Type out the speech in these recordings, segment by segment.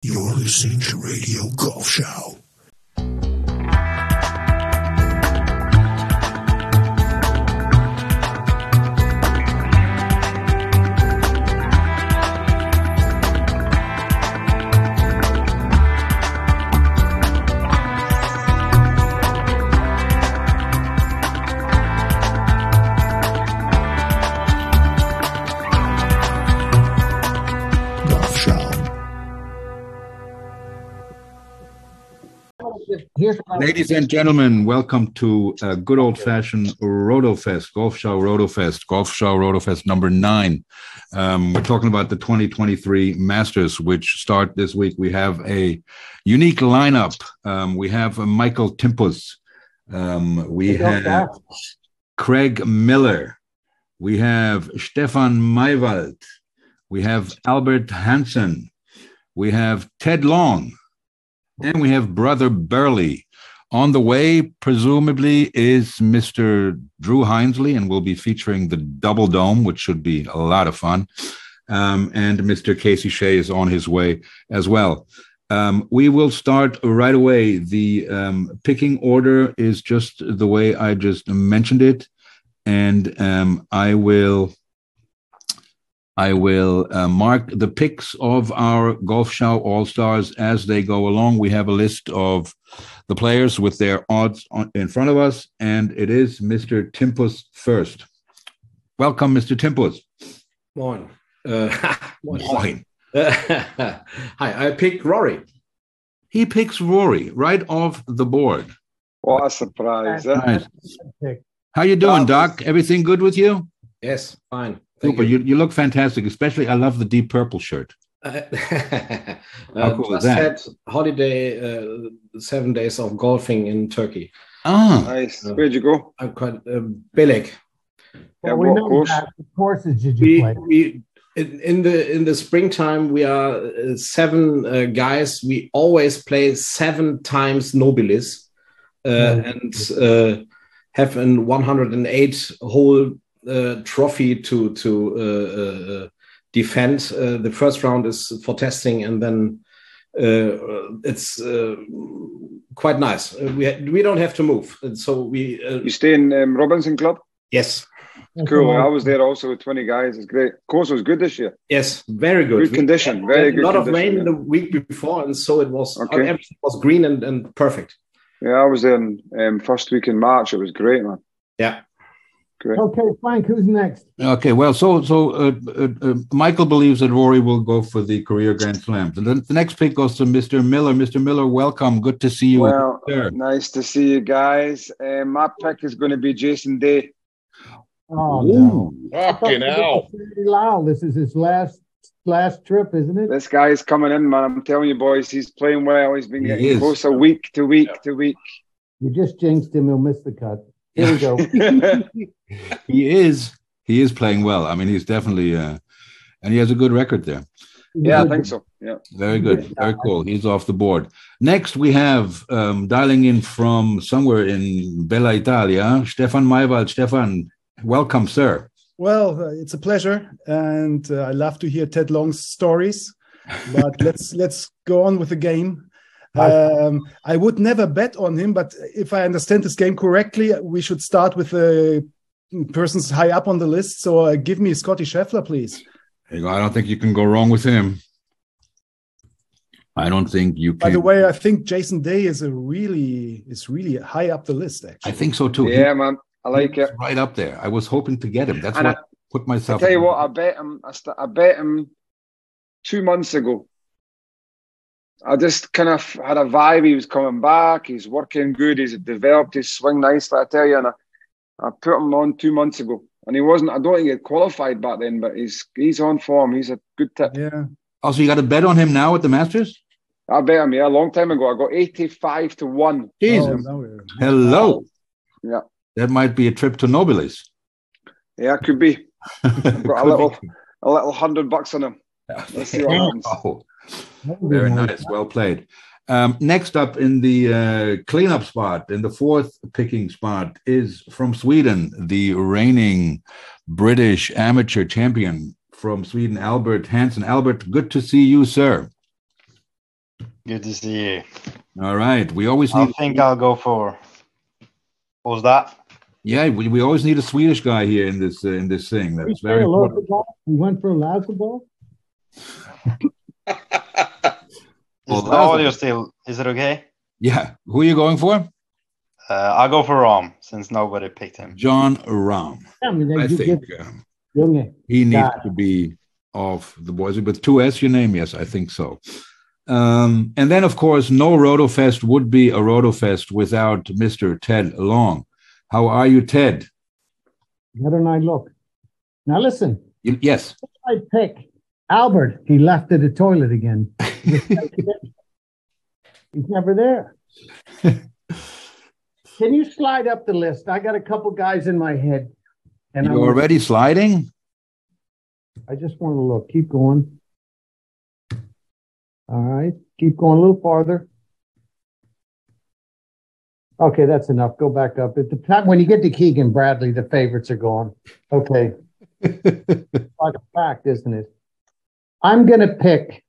You're listening to Radio Golf Show. Ladies and gentlemen, welcome to good old-fashioned RotoFest, Golf Show RotoFest number 9. We're talking about the 2023 Masters, which start this week. We have a unique lineup. We have Michael Timpus. We have Craig Miller. We have Stefan Maywald. We have Albert Hansen. We have Ted Long. And we have Brother Burley. On the way, presumably, is Mr. Drew Hinesley, and we'll be featuring the Double Dome, which should be a lot of fun. And Mr. Casey Shea is on his way as well. We will start right away. The picking order is just the way I just mentioned it. And I will mark the picks of our Golf Show All-Stars as they go along. We have a list of the players with their odds in front of us, and it is Mr. Timpus first. Welcome, Mr. Timpus. Morning. Morning. Hi, I picked Rory. He picks Rory right off the board. What a surprise. Nice. How you doing, Doc? Everything good with you? Yes, fine. Super. You look fantastic. Especially, I love the deep purple shirt. How cool is that? Had holiday, 7 days of golfing in Turkey. Ah, nice. Where'd you go? I'm quite Belek. Well, we know course? what courses did you play? We in the springtime we are 7 guys. We always play 7 times Nobilis and have a 108 hole trophy to defend. The first round is for testing, and then it's quite nice. We don't have to move, and so we. You stay in Robinson Club? Yes. Cool. I was there also with 20 guys. It's great. Course was good this year. Yes, very good. Good condition. Very good. A lot of rain the week before, and so it was. Okay. Everything was green and perfect. Yeah, I was there in first week in March. It was great, man. Yeah. Great. Okay, Frank, who's next? okay. Well, so Michael believes that Rory will go for the career Grand Slams, and then the next pick goes to Mr. Miller. Mr. Miller, welcome. Good to see you. Well, there. nice to see you guys. My pick is going to be Jason Day. Oh, no. Fucking hell. Lyle, this is his last trip, isn't it? This guy's coming in, man. I'm telling you, boys, he's playing well. He's been getting closer week to week to week. You just jinxed him. He'll miss the cut. Here we go. He is playing well. I mean, he's definitely, and he has a good record there. Yeah, I think so. Yeah. Very good. Very cool. He's off the board. Next, we have dialing in from somewhere in Bella Italia, Stefan Maywald. Stefan, welcome, sir. Well, it's a pleasure, and I love to hear Ted Long's stories. But let's go on with the game. I would never bet on him, but if I understand this game correctly, we should start with the persons high up on the list. So give me Scotty Scheffler, please. There you go. I don't think you can go wrong with him. I don't think you can. By the way, I think Jason Day is really high up the list, actually. I think so too. Yeah, man. I like it. Right up there. I was hoping to get him. That's And what I put myself. I tell you what, I bet him 2 months ago. I just kind of had a vibe. He was coming back. He's working good. He's developed his swing nicely, I tell you. And I put him on 2 months ago. And he wasn't, I don't think he had qualified back then, but he's on form. He's a good tip. Yeah. Also, you got a bet on him now at the Masters? I bet him, yeah, a long time ago. I got 85 to 1. Jesus. Oh, Hello. Yeah. That might be a trip to Nobilis. Yeah, it could be. I've got a little $100 on him. Let's see what happens. Oh, very nice. Well played. Next up in the cleanup spot, in the 4th picking spot, is from Sweden, the reigning British amateur champion from Sweden, Albert Hansen. Albert, good to see you, sir. Good to see you. All right. We always I need. think I'll go for. What was that? Yeah, we always need a Swedish guy here in this thing. We That's play very a lot of important. ball. We went for a lousy ball. Is Well, the audio still? Is it okay? Yeah. Who are you going for? I'll go for Ram since nobody picked him. John Rahm. I mean, I you think get Junge. he needs Got it. to be off the boys with 2S. Your name? Yes, I think so. And then, of course, no RotoFest would be a RotoFest without Mr. Ted Long. How are you, Ted? How don't I look? Now listen, Yes. I pick Albert. He left at the toilet again. He's never there. Can you slide up the list? I got a couple guys in my head. And You're already sliding? I just want to look. Keep going. All right. Keep going a little farther. Okay, that's enough. Go back up. At the time when you get to Keegan Bradley, the favorites are gone. Okay. Like a fact, isn't it? I'm gonna pick.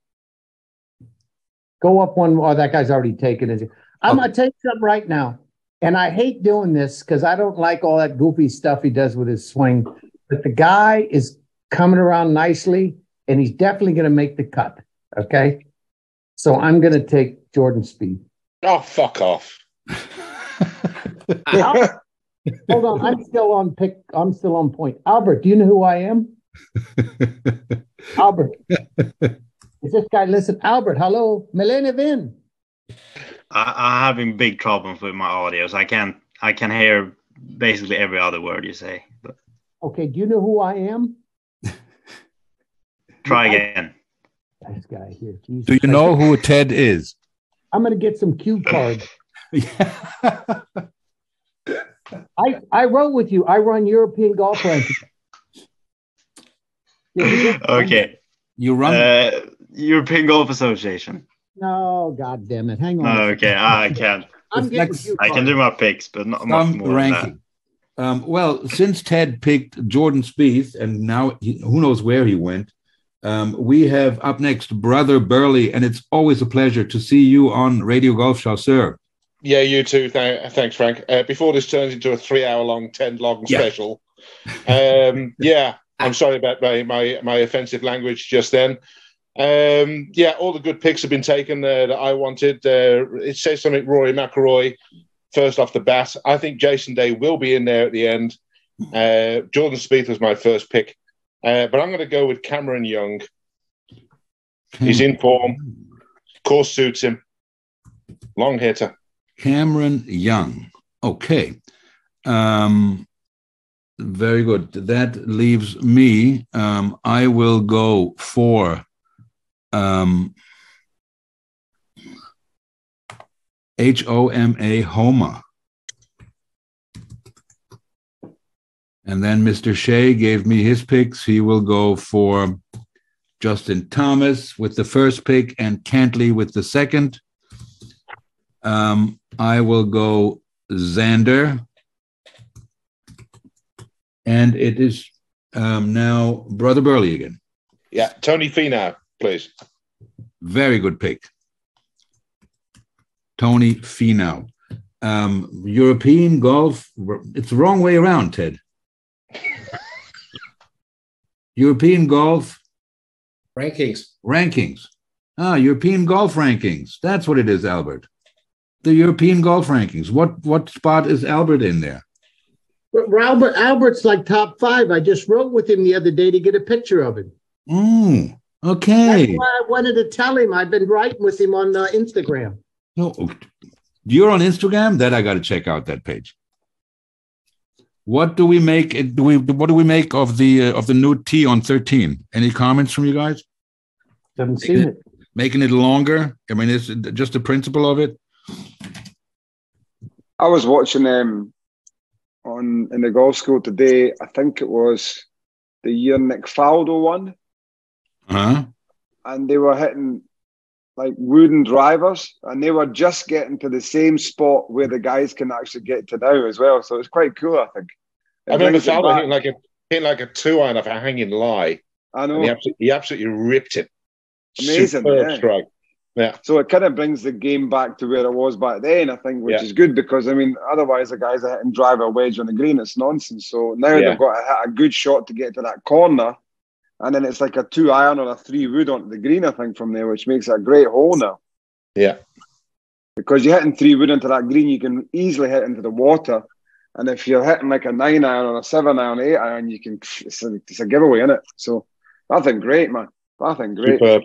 Go up one more. Oh, that guy's already taken it. I'm gonna take something right now. And I hate doing this because I don't like all that goofy stuff he does with his swing. But the guy is coming around nicely, and he's definitely gonna make the cut. Okay. So I'm gonna take Jordan Spieth. Oh, fuck off. Hold on, I'm still on pick. I'm still on point. Albert, do you know who I am? Albert, is this guy? Listen, Albert. Hello, Milena Vin. I'm having big problems with my audio, so I can hear basically every other word you say. But Okay, do you know who I am? try again. This guy here. Jesus Do you Christ. know who Ted is? I'm gonna get some cue cards. Yeah. I wrote with you. I run European golf rankings. Did you get- Okay. You run. European Golf Association. No, god damn it. Hang on. Okay, I can. I'm It's getting like- cue I can cards. do my picks, but not much Some more than ranking. Well, since Ted picked Jordan Spieth, and now who knows where he went, we have up next Brother Burley, and it's always a pleasure to see you on Radio Golf Show, sir. Yeah, you too. Thanks, Frank. Before this turns into a 3-hour-long, 10-long Yeah. special, I'm sorry about my offensive language just then. All the good picks have been taken that I wanted. It says something Rory McIlroy first off the bat. I think Jason Day will be in there at the end. Jordan Spieth was my first pick, but I'm going to go with Cameron Young. He's in form. Course suits him. Long hitter. Cameron Young. Okay. Very good. That leaves me. I will go for Homa Homa. And then Mr. Shea gave me his picks. He will go for Justin Thomas with the first pick and Cantley with the second. I will go Xander. And it is now Brother Burley again. Yeah, Tony Finau, please. Very good pick. Tony Finau. European golf, it's the wrong way around, Ted. European golf Rankings. rankings. European golf rankings. That's what it is, Albert. The European golf rankings. What spot is Albert in there? Albert's like top 5. I just wrote with him the other day to get a picture of him. Okay. That's why I wanted to tell him. I've been writing with him on Instagram. No, you're on Instagram? That I got to check out that page. What do we make? What do we make of the new tee on 13? Any comments from you guys? Haven't seen it. Making it longer? I mean, is it just the principle of it? I was watching them in the golf school today. I think it was the year Nick Faldo won, and they were hitting like wooden drivers, and they were just getting to the same spot where the guys can actually get to now as well. So it's quite cool, I think. I remember Faldo hitting like a 2-iron off a hanging lie. I know. And he absolutely ripped it. Amazing, Superb yeah. strike. Yeah. So it kind of brings the game back to where it was back then, I think, which is good because, I mean, otherwise the guys are hitting driver wedge on the green. It's nonsense. So now they've got to hit a good shot to get to that corner. And then it's like a 2-iron or a 3-wood onto the green, I think, from there, which makes it a great hole now. Yeah. Because you're hitting 3-wood into that green, you can easily hit into the water. And if you're hitting like a 9-iron or a 7-iron, 8-iron, you can, it's a giveaway, isn't it? So I think great, man. I think great. Superb.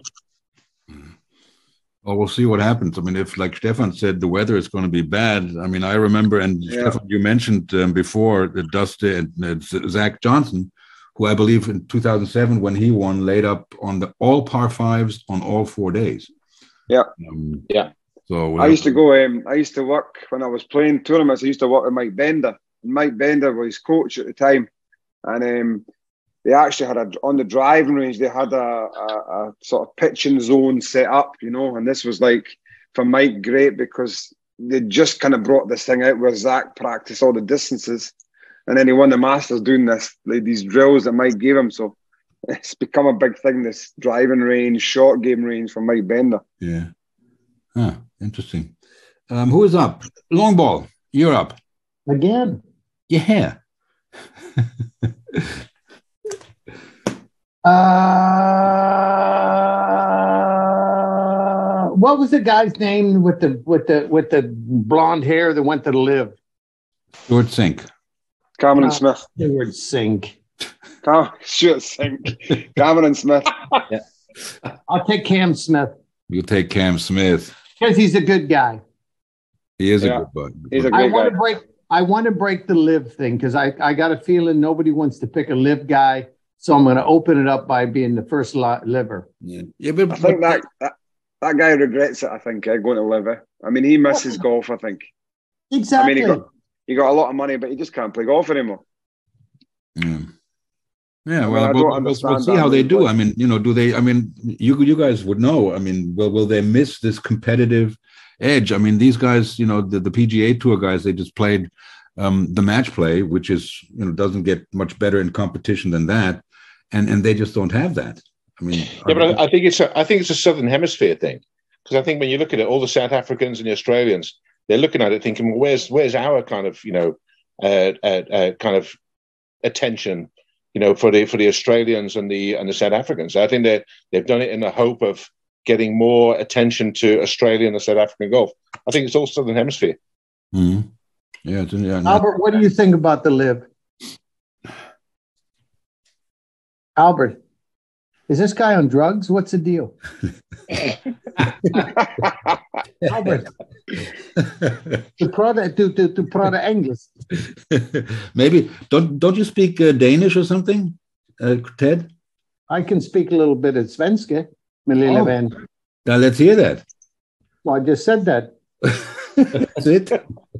Well, we'll see what happens. I mean, if, like Stefan said, the weather is going to be bad. I mean, I remember, and Stefan, you mentioned before that Dusty and Zach Johnson, who I believe in 2007, when he won, laid up on the all par fives on all 4 days. Yeah. So I used to go. I used to work when I was playing tournaments. I used to work with Mike Bender. Mike Bender was coach at the time, and they actually had on the driving range. They had a sort of pitching zone set up, you know. And this was like for Mike great because they just kind of brought this thing out where Zach practiced all the distances, and then he won the Masters doing this, like these drills that Mike gave him. So it's become a big thing. This driving range, short game range for Mike Bender. Yeah. Huh, interesting. Who is up? Long ball, you're up. Again. Yeah. What was the guy's name with the blonde hair that went to the live? Stuart Sink. Cameron Smith. Stuart Sink. Stuart Sink. Cameron Smith. Yeah. I'll take Cam Smith. You take Cam Smith. Because he's a good guy. He is a good bud. He's a great guy. I want to break the live thing because I got a feeling nobody wants to pick a live guy. So I'm going to open it up by being the first liver. Yeah, but I think that guy regrets it, I think, going to live. I mean, he misses golf, I think. Exactly. I mean, he got a lot of money, but he just can't play golf anymore. Yeah, well, we'll see how they do. I mean, do they? I mean, you guys would know. I mean, will they miss this competitive edge? I mean, these guys, the PGA Tour guys, they just played the match play, which is doesn't get much better in competition than that, and they just don't have that. I mean, but I think it's a Southern Hemisphere thing because I think when you look at it, all the South Africans and the Australians, they're looking at it thinking, well, where's our kind of kind of attention. For the Australians and the South Africans. I think they've done it in the hope of getting more attention to Australian and South African golf. I think it's all Southern Hemisphere. Mm-hmm. Yeah. Albert, what do you think about the live? Albert, is this guy on drugs? What's the deal? Albert, to prata English. Maybe don't you speak Danish or something, Ted? I can speak a little bit of Svenska, min lilla vän. Now let's hear that. Well, I just said that. That's it.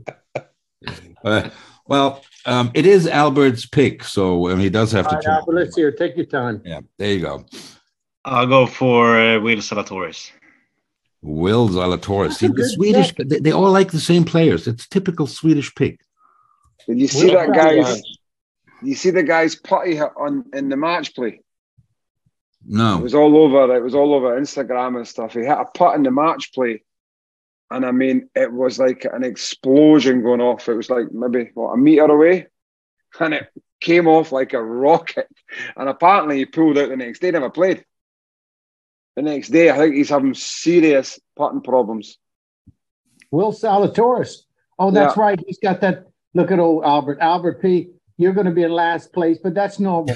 Well, it is Albert's pick, so he does have to. All right, Albert, let's hear. Take your time. Yeah, there you go. I'll go for Will Zalatoris. Will Zalatoris. See, the Swedish, they all like the same players. It's typical Swedish pick. Did you see that guy's? You see the guy's putty in the match play? No. It was all over Instagram and stuff. He hit a putt in the match play. And I mean, it was like an explosion going off. It was like maybe, a meter away? And it came off like a rocket. And apparently he pulled out the next day, never played. The next day, I think he's having serious putting problems. Will Zalatoris. Oh, that's right. He's got that. Look at old Albert. Albert P., you're going to be in last place, but that's normal.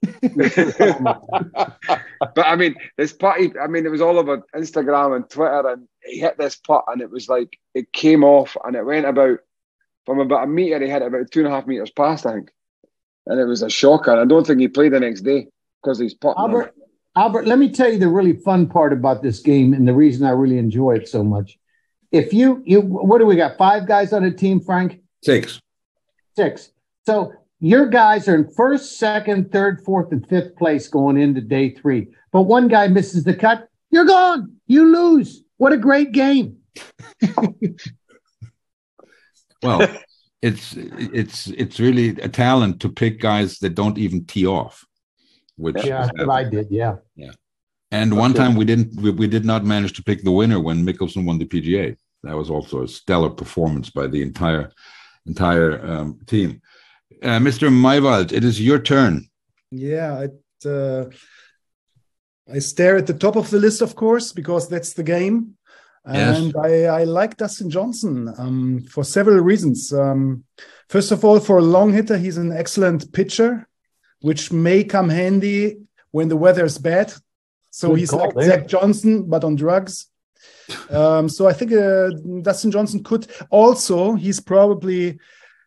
But I mean, this putty, it was all over Instagram and Twitter, and he hit this putt, and it was like, it came off, and it went from about a meter, he hit it about 2.5 meters past, I think. And it was a shocker. And I don't think he played the next day because he's putting. Albert, let me tell you the really fun part about this game and the reason I really enjoy it so much. If you what do we got? 5 guys on a team, Frank? 6. 6. So your guys are in first, second, third, fourth, and fifth place going into day 3. But one guy misses the cut, you're gone. You lose. What a great game. Well, it's really a talent to pick guys that don't even tee off. Which that's what I did, yeah. And one time we did not manage to pick the winner when Mickelson won the PGA. That was also a stellar performance by the entire team. Mr. Maywald, it is your turn. Yeah, I stare at the top of the list, of course, because that's the game. And yes. I like Dustin Johnson for several reasons. First of all, for a long hitter, he's an excellent pitcher, which may come handy when the weather is bad. So good he's call, like Zach Johnson, but on drugs. So I think Dustin Johnson could also, he's probably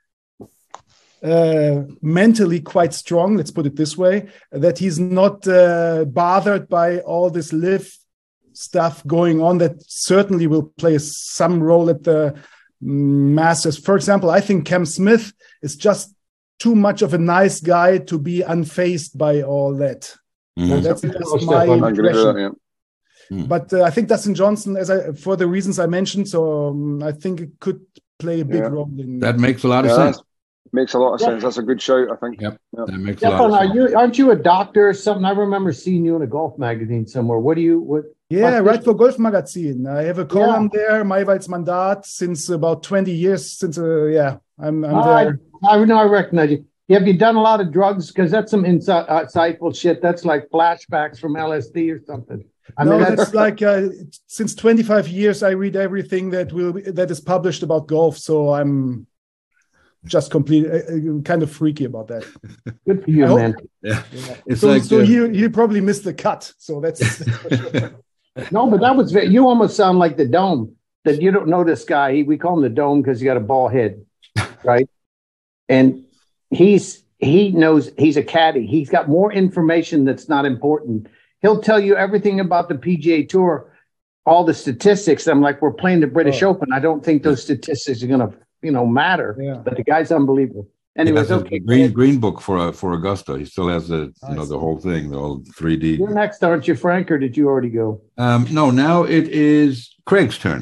mentally quite strong, let's put it this way, that he's not bothered by all this live stuff going on that certainly will play some role at the Masters. For example, I think Cam Smith is just too much of a nice guy to be unfazed by all that. Mm-hmm. That's just my impression. But I think Dustin Johnson, for the reasons I mentioned, so I think it could play a big role in that. Makes a lot of sense. Makes a lot of sense. That's a good shout, I think. Yep. That makes a lot of sense. Aren't you a doctor or something? I remember seeing you in a golf magazine somewhere. Yeah, right for Golf Magazine. I have a column there, Maywald's Mandat, since about 20 years. I'm there. I know, I recognize you. Have you done a lot of drugs? Because that's some insightful shit. That's like flashbacks from LSD or something. That's like since 25 years, I read everything that is published about golf. So I'm just kind of freaky about that. Good for you, man. Yeah. So you probably missed the cut. So that's no, but that was you almost sound like the Dome. That you don't know this guy. We call him the Dome because he got a bald head, right? And he knows he's a caddy. He's got more information that's not important. He'll tell you everything about the PGA Tour, all the statistics. I'm like, we're playing the British Open. I don't think those statistics are going to, matter. Yeah. But the guy's unbelievable. Anyways, okay. Green book for Augusta. He still has the whole thing, the whole 3D. You're next, aren't you, Frank? Or did you already go? No. Now it is Craig's turn.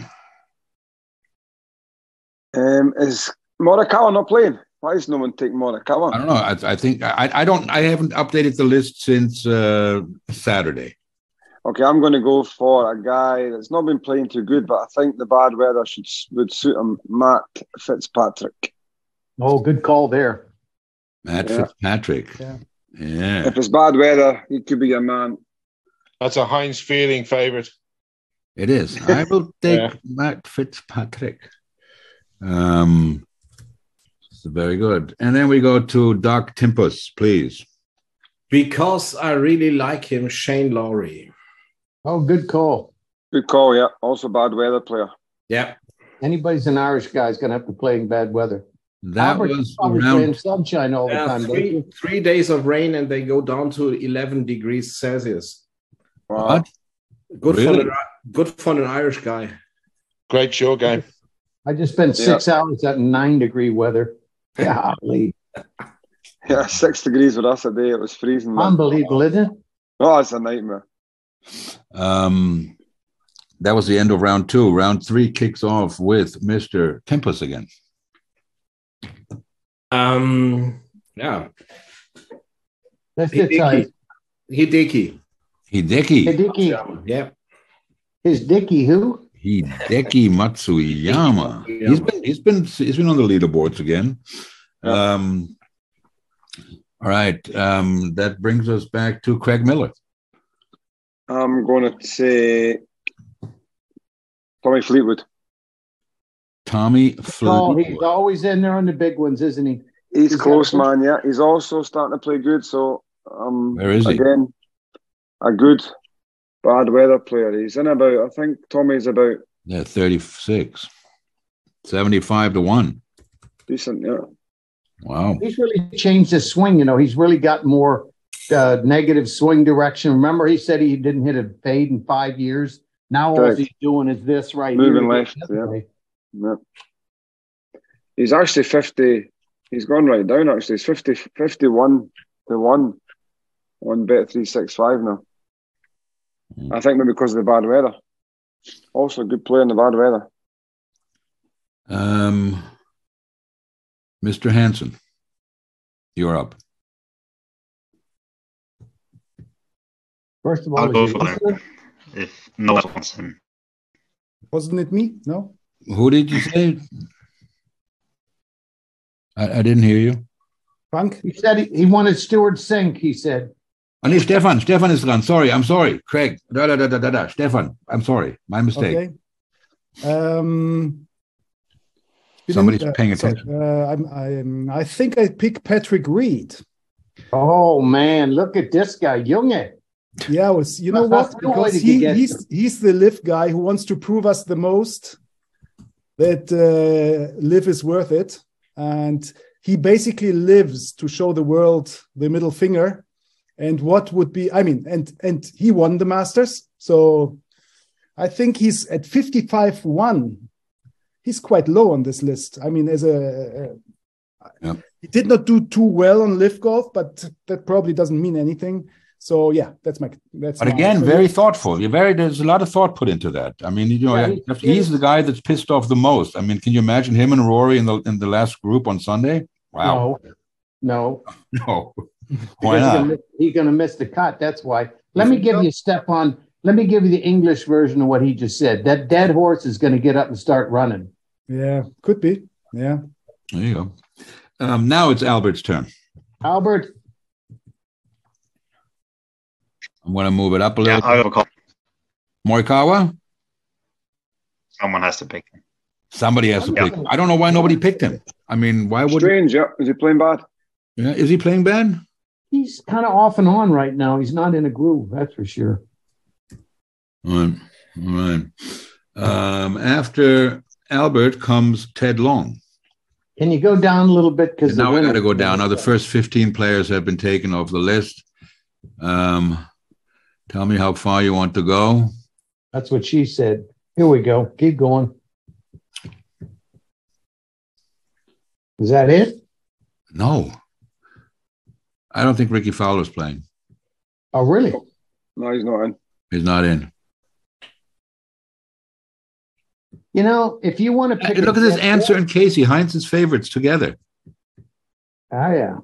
Is Morikawa not playing? Why is no one taking Morikawa? I don't know. I think I haven't updated the list since Saturday. Okay, I'm going to go for a guy that's not been playing too good, but I think the bad weather would suit him. Matt Fitzpatrick. Oh, good call there. Matt Fitzpatrick. Yeah. If it's bad weather, he could be a man. That's a Heinz Feeling favorite. It is. I will take Matt Fitzpatrick. Very good. And then we go to Doc Timpus, please. Because I really like him, Shane Lowry. Oh, good call. Good call, yeah. Also bad weather player. Yeah. Anybody's an Irish guy is going to have to play in bad weather. That was around sunshine all the time. 3 days of rain and they go down to 11 degrees Celsius. Wow. Good for an Irish guy. Great show game. I just spent 6 hours at 9-degree weather. Golly. Yeah, 6 degrees with us a day. It was freezing. Unbelievable, isn't it? Oh, it's a nightmare. That was the end of round 2. Round 3 kicks off with Mr. Timpus again. Yeah. That's it, Hideki. Yeah. His Dicky who? Hideki Matsuyama. He's been on the leaderboards again. All right. That brings us back to Craig Miller. I'm going to say Tommy Fleetwood. Tommy Fleetwood. Oh, he's always in there on the big ones, isn't he? He's close, man. Yeah, he's also starting to play good. So, where is he? Again, a good bad weather player. He's in about, I think Tommy's about 36, 75 to 1. Decent, yeah. Wow. He's really changed his swing. He's really got more negative swing direction. Remember, he said he didn't hit a fade in 5 years. Now all he's doing is this right moving here. Moving left, yeah. He's actually 50. He's gone right down, actually. He's 51 to 1 on Bet365 now. I think maybe because of the bad weather. Also a good player in the bad weather. Mr. Hansen, you're up. First of all, I'll go is he for listening? him if no one wants him. Wasn't it me? No. Who did you say? I didn't hear you. Frank? He said he wanted Stuart Sink, he said. Oh, nee, Stefan. Stefan is dran. Sorry, I'm sorry. Craig. Stefan, I'm sorry. My mistake. Okay. Somebody's paying sorry, attention. I think I pick Patrick Reed. Oh, man, look at this guy, Junge. Yeah, you know what? Because he's the Liv guy who wants to prove us the most that Liv is worth it. And he basically lives to show the world the middle finger. And what would be, and he won the Masters. So I think he's at 55-1. He's quite low on this list. I mean, he did not do too well on Liv Golf, but that probably doesn't mean anything. So yeah, that's But again, very thoughtful. There's a lot of thought put into that. I mean, he's the guy that's pissed off the most. I mean, can you imagine him and Rory in the last group on Sunday? Wow. No. Why not? He's going to miss the cut. That's why. Let me give you, Stefan. Let me give you the English version of what he just said. That dead horse is going to get up and start running. Yeah, could be. Yeah. There you go. Now it's Albert's turn. Albert. I'm going to move it up a little. Yeah, I'll have a call. Morikawa? Someone has to pick him. Somebody has to pick him. I don't know why nobody picked him. I mean, why would... Strange, yeah. Is he playing bad? Yeah, is he playing bad? He's kind of off and on right now. He's not in a groove, that's for sure. All right. After Albert comes Ted Long. Can you go down a little bit? Because now we got to go down. Now the first 15 players have been taken off the list. Tell me how far you want to go. That's what she said. Here we go. Keep going. Is that it? No. I don't think Ricky Fowler's playing. Oh, really? No, he's not in. He's not in. You know, if you want to pick... Look at this answer and Casey, Heinz's favorites together. Oh, yeah.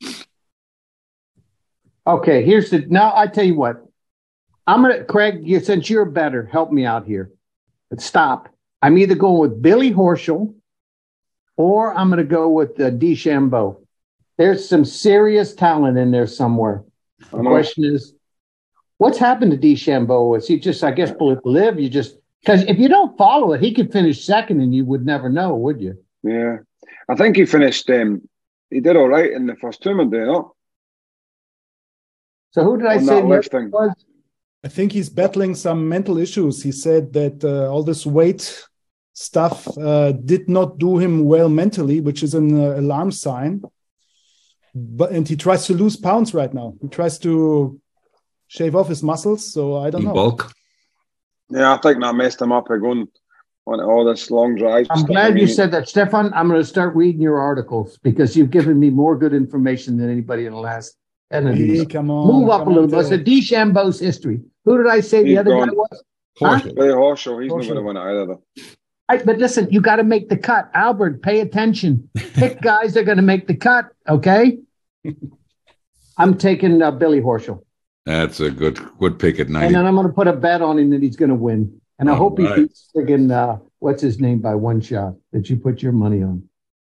Okay, now I tell you what. Craig, since you're better, help me out here. But stop. I'm either going with Billy Horschel or I'm going to go with DeChambeau. There's some serious talent in there somewhere. The question is, what's happened to DeChambeau? Is he just, I guess, live? Because if you don't follow it, he could finish second and you would never know, would you? Yeah. I think he finished, he did all right in the first tournament, do you know? So who did I say the other was? I think he's battling some mental issues. He said that all this weight stuff did not do him well mentally, which is an alarm sign. And he tries to lose pounds right now. He tries to shave off his muscles. So I don't know. Bulk. Yeah, I think that messed him up going on all this long drive. I'm glad you said that, Stefan. I'm going to start reading your articles because you've given me more good information than anybody in the last 10 of these. Come on. Move up a little bit. So DeChambeau's history. Who did I say the other guy was? Billy Horschel. He's not going to win either. But listen, you got to make the cut. Albert, pay attention. Pick guys that are going to make the cut, okay? I'm taking Billy Horschel. That's a good pick at 90. And then I'm going to put a bet on him that he's going to win. And I hope he beats friggin' what's his name by one shot that you put your money on.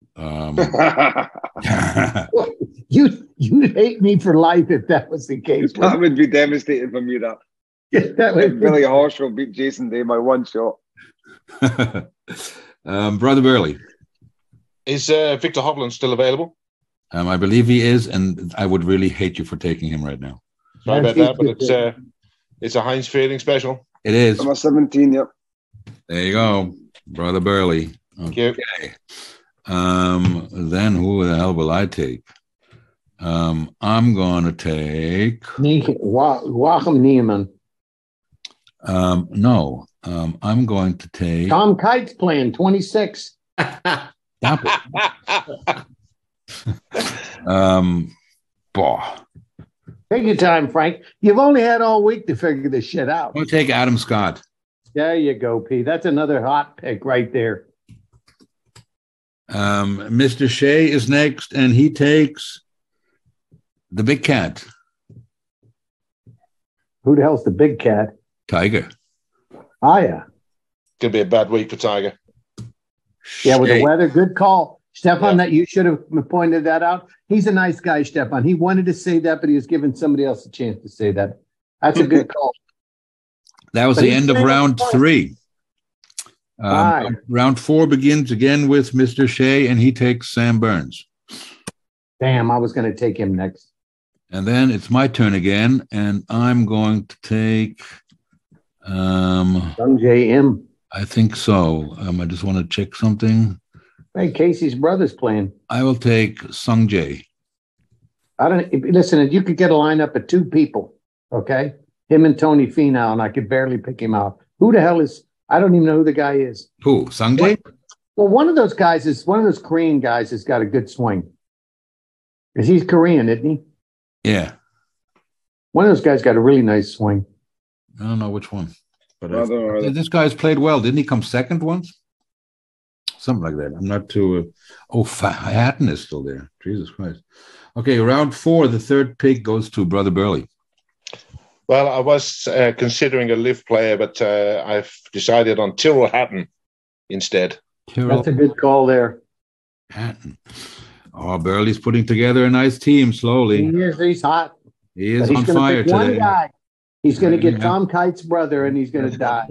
You'd hate me for life if that was the case. That would be devastating for me, that. That would Billy Horschel beat Jason Day by one shot. Brother Burley. Is Victor Hovland still available? I believe he is, and I would really hate you for taking him right now. Sorry about that, but it's a Heinz Fielding special. It is. I'm a 17, yep. There you go, Brother Burley. Okay. Then who the hell will I take? I'm going to take... Joachim Niemann. No. I'm going to take... Tom Kite's playing 26. Stop it. Take your time, Frank. You've only had all week to figure this shit out. I'm going to take Adam Scott. There you go, Pete. That's another hot pick right there. Mr. Shea is next, and he takes the big cat. Who the hell's the big cat? Tiger. Oh, yeah. Could be a bad week for Tiger. Yeah, with the Shea. weather, good call. Stefan, Yeah. that you should have pointed that out. He's a nice guy, Stefan. He wanted to say that, but he was giving somebody else a chance to say that. That's a good call. That was But the he's end of saying round it's fine. 3. Right. Round 4 begins again with Mr. Shea, and he takes Sam Burns. Damn, I was going to take him next. And then it's my turn again, and I'm going to take. Sung J.M. I think so. I just want to check something. Hey, Casey's brother's playing. I will take Sung Jae. Listen, if you could get a lineup of 2 people, okay? Him and Tony Finau, and I could barely pick him out. Who the hell is, I don't even know who the guy is. Who? Sung Jae? Well, one of those Korean guys has got a good swing. Because he's Korean, isn't he? Yeah. One of those guys got a really nice swing. I don't know which one. But I don't know. this guy's played well. Didn't he come second once? Something like that. I'm not too. Hatton is still there. Jesus Christ. Okay, round 4, the third pick goes to Brother Burley. Well, I was considering a live player, but I've decided on Tyrrell Hatton instead. That's a good call there. Hatton. Oh, Burley's putting together a nice team slowly. He's hot. He is But on he's going fire to pick one today. guy. He's going to get Yeah. Tom Kite's brother, and he's going to die.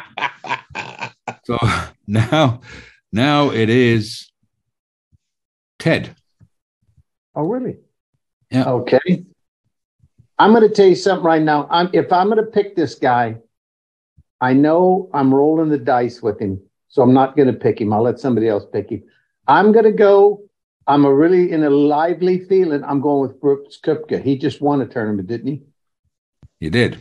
So now it is Ted. Oh, really? Yeah. Okay. I'm going to tell you something right now. If I'm going to pick this guy, I know I'm rolling the dice with him, so I'm not going to pick him. I'll let somebody else pick him. I'm going to go. I'm really in a lively feeling. I'm going with Brooks Koepka. He just won a tournament, didn't he? He did.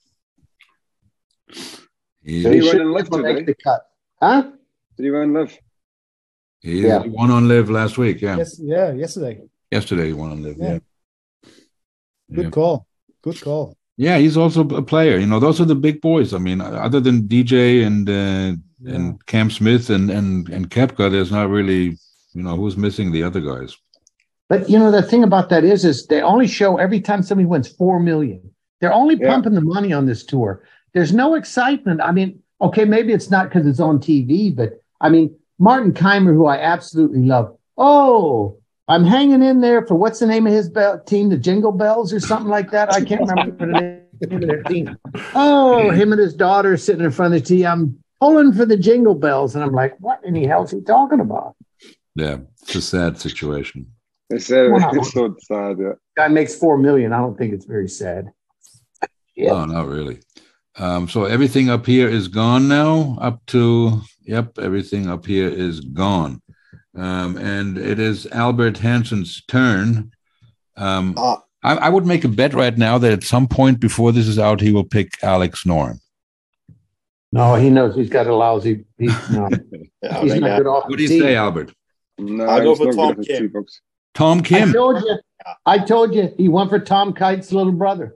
So He he won should in Live make today. the cut. Huh? Did he win Live? He Yeah. won on Live last week. Yeah. Yes, yeah, yesterday. Yesterday he won on Live. Yeah. Good Yeah. call. Good call. Yeah, he's also a player. You know, those are the big boys. I mean, other than DJ and Cam Smith and Koepka, there's not really, who's missing the other guys. But the thing about that is they only show every time somebody wins $4 million. They're only pumping the money on this tour. There's no excitement. I mean, okay, maybe it's not because it's on TV, but I mean, Martin Keimer, who I absolutely love. Oh, I'm hanging in there for what's the name of his team, the Jingle Bells or something like that. I can't remember the name of their team. Oh, him and his daughter sitting in front of the tee. I'm pulling for the Jingle Bells, and I'm like, what in the hell is he talking about? Yeah, it's a sad situation. It's Wow. so sad. Yeah. Guy makes $4 million. I don't think it's very sad. Yeah. No, not really. So everything up here is gone now. Everything up here is gone. And it is Albert Hansen's turn. I would make a bet right now that at some point before this is out, he will pick Alex Noren. No, he knows he's got a lousy. He's not good off. What do you say, Albert? No, I'll go he's for not Tom good at Kim. tee box. Tom Kim. I told you he went for Tom Kite's little brother.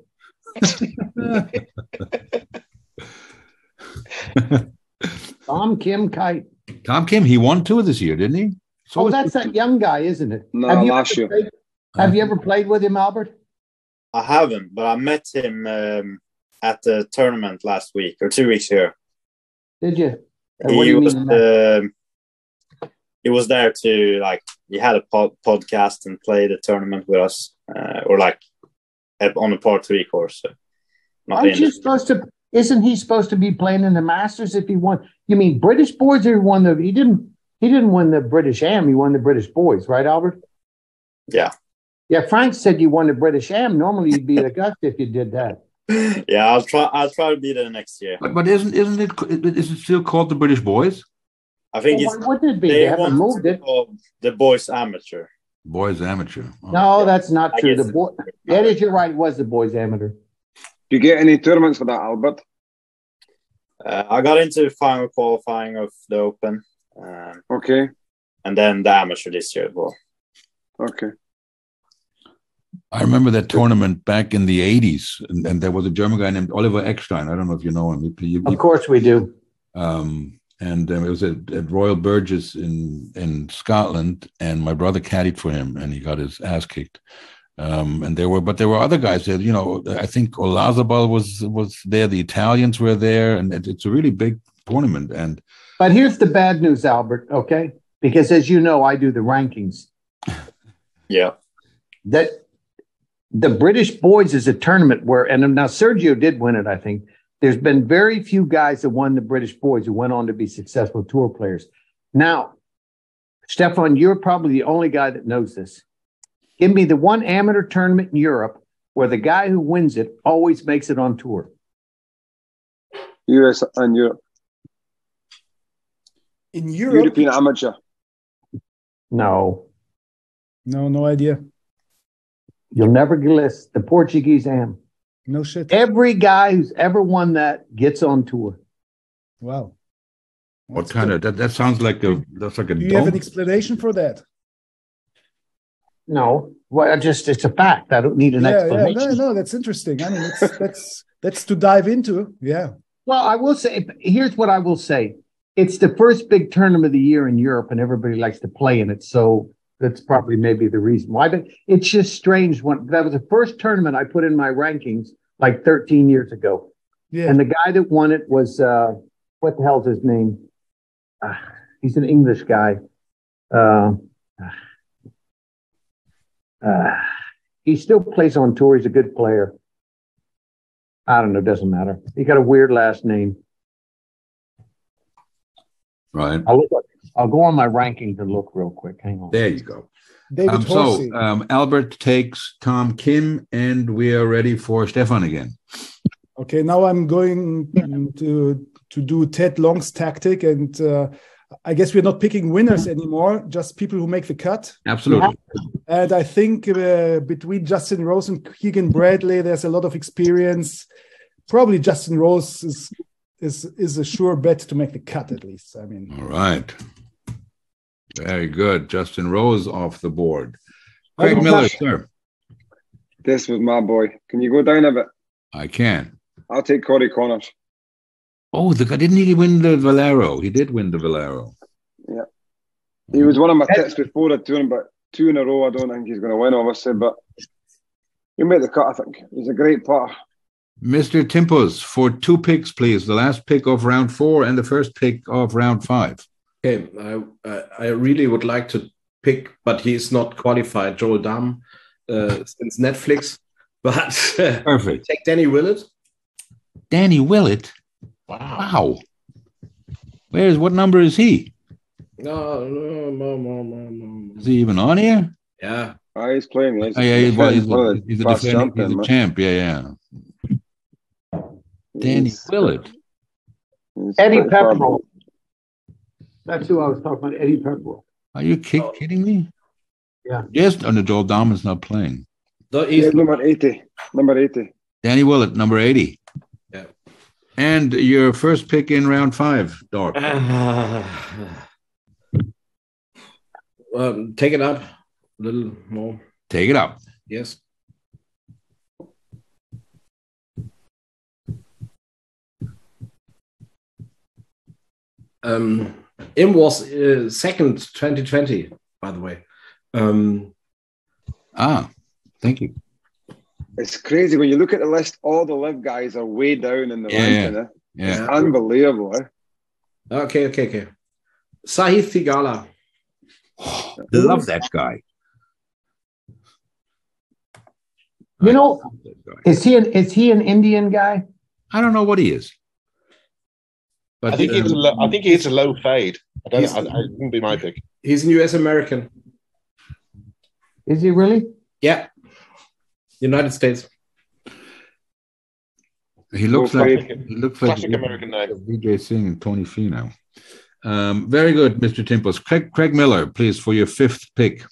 Tom Kim Kite. Tom Kim, he won 2 this year, didn't he? Oh, that's that young guy, isn't it? No, Have you last ever year. played- Have you ever played with him, Albert? I haven't, but I met him at the tournament last week or 2 weeks ago. Did you? And what do He you was mean? he was there to he had a podcast and played a tournament with us, or on a par 3 course. So not Aren't in you it. supposed to? Isn't he supposed to be playing in the Masters if he won? You mean British boys or he won the? He didn't win the British Am. He won the British boys, right, Albert? Yeah. Yeah, Frank said you won the British Am. Normally you'd be at Augusta if you did that. Yeah, I'll try to be there next year. But isn't it? Is it still called the British Boys? I think Well, why wouldn't it be? They haven't moved it. The boys amateur. Boys Amateur. Oh. No, that's not I true. guess The boy, that is, you're right. It was the boys amateur. Do you get any tournaments for that, Albert? I got into final qualifying of the Open, Okay. and then the amateur this year as well. Okay. I remember that tournament back in the 80s, and there was a German guy named Oliver Eckstein. I don't know if you know him. Of course we do. And it was at Royal Burgess in Scotland, and my brother caddied for him, and he got his ass kicked. And there were other guys there. You know, I think Olazabal was there. The Italians were there, and it's a really big tournament. But here's the bad news, Albert. Okay, because as you know, I do the rankings. Yeah. That the British Boys is a tournament where, and now Sergio did win it, I think. There's been very few guys that won the British Boys who went on to be successful tour players. Now, Stefan, you're probably the only guy that knows this. Give me the one amateur tournament in Europe where the guy who wins it always makes it on tour. US and Europe. In Europe? European amateur. No. No idea. You'll never guess. The Portuguese Am. No shit. Every guy who's ever won that gets on tour. Wow. What kind of that sounds like that's like a. Do you have an explanation for that? No. Well, it's a fact. I don't need an explanation. Yeah, no, that's interesting. I mean, that's to dive into. Yeah. Well, I will say, here's what I will say. It's the first big tournament of the year in Europe, and everybody likes to play in it. So that's probably maybe the reason why. But it's just strange. That was the first tournament I put in my rankings like 13 years ago. Yeah. And the guy that won it was, what the hell's his name? He's an English guy. He still plays on tour. He's a good player. I don't know. Doesn't matter. He got a weird last name. Right. I'll go on my rankings and look real quick. Hang on. There you go. Albert takes Tom Kim, and we are ready for Stefan again. Okay, now I'm going to do Ted Long's tactic, and I guess we're not picking winners anymore, just people who make the cut. Absolutely. And I think between Justin Rose and Keegan Bradley, there's a lot of experience. Probably Justin Rose is a sure bet to make the cut, at least. I mean. All right. Very good. Justin Rose off the board. Craig Miller, sir. This was my boy. Can you go down a bit? I can. I'll take Corey Connors. Oh, the guy, didn't he win the Valero? He did win the Valero. Yeah. He was one of my tips before the tournament, but 2 in a row, I don't think he's going to win, obviously, but he'll make the cut, I think. He's a great putter. Mr. Timpos, for 2 picks, please. The last pick of round 4 and the first pick of round 5. Okay, I really would like to pick, but he's not qualified, Joel Dahm, since Netflix. But perfect. Take Danny Willett. Danny Willett? Wow. What number is he? No. Is he even on here? Yeah. He's playing. He's a defending. He's a champ. Yeah. Danny Willett. Eddie Pepperell. That's who I was talking about, Eddie Pepperell. Are you kidding me? Yeah. Yes, and Joel Dahm is not playing. No, he's number 80. Number 80. Danny Willett, number 80. Yeah. And your first pick in round 5, Dork. Take it up a little more. Take it up. Yes. Im was second 2020, by the way. Thank you. It's crazy when you look at the list. All the live guys are way down in the ranking. Yeah. It's unbelievable. Okay. Sahith Theegala. Love that guy. You know, is he an Indian guy? I don't know what he is. But I think he's a low fade. I wouldn't be my pick. He's an US American. Is he really? Yeah. United States. He looks like classic American name. Vijay Singh and Tony Finau. Very good, Mr. Timpos. Craig Miller, please, for your 5th pick.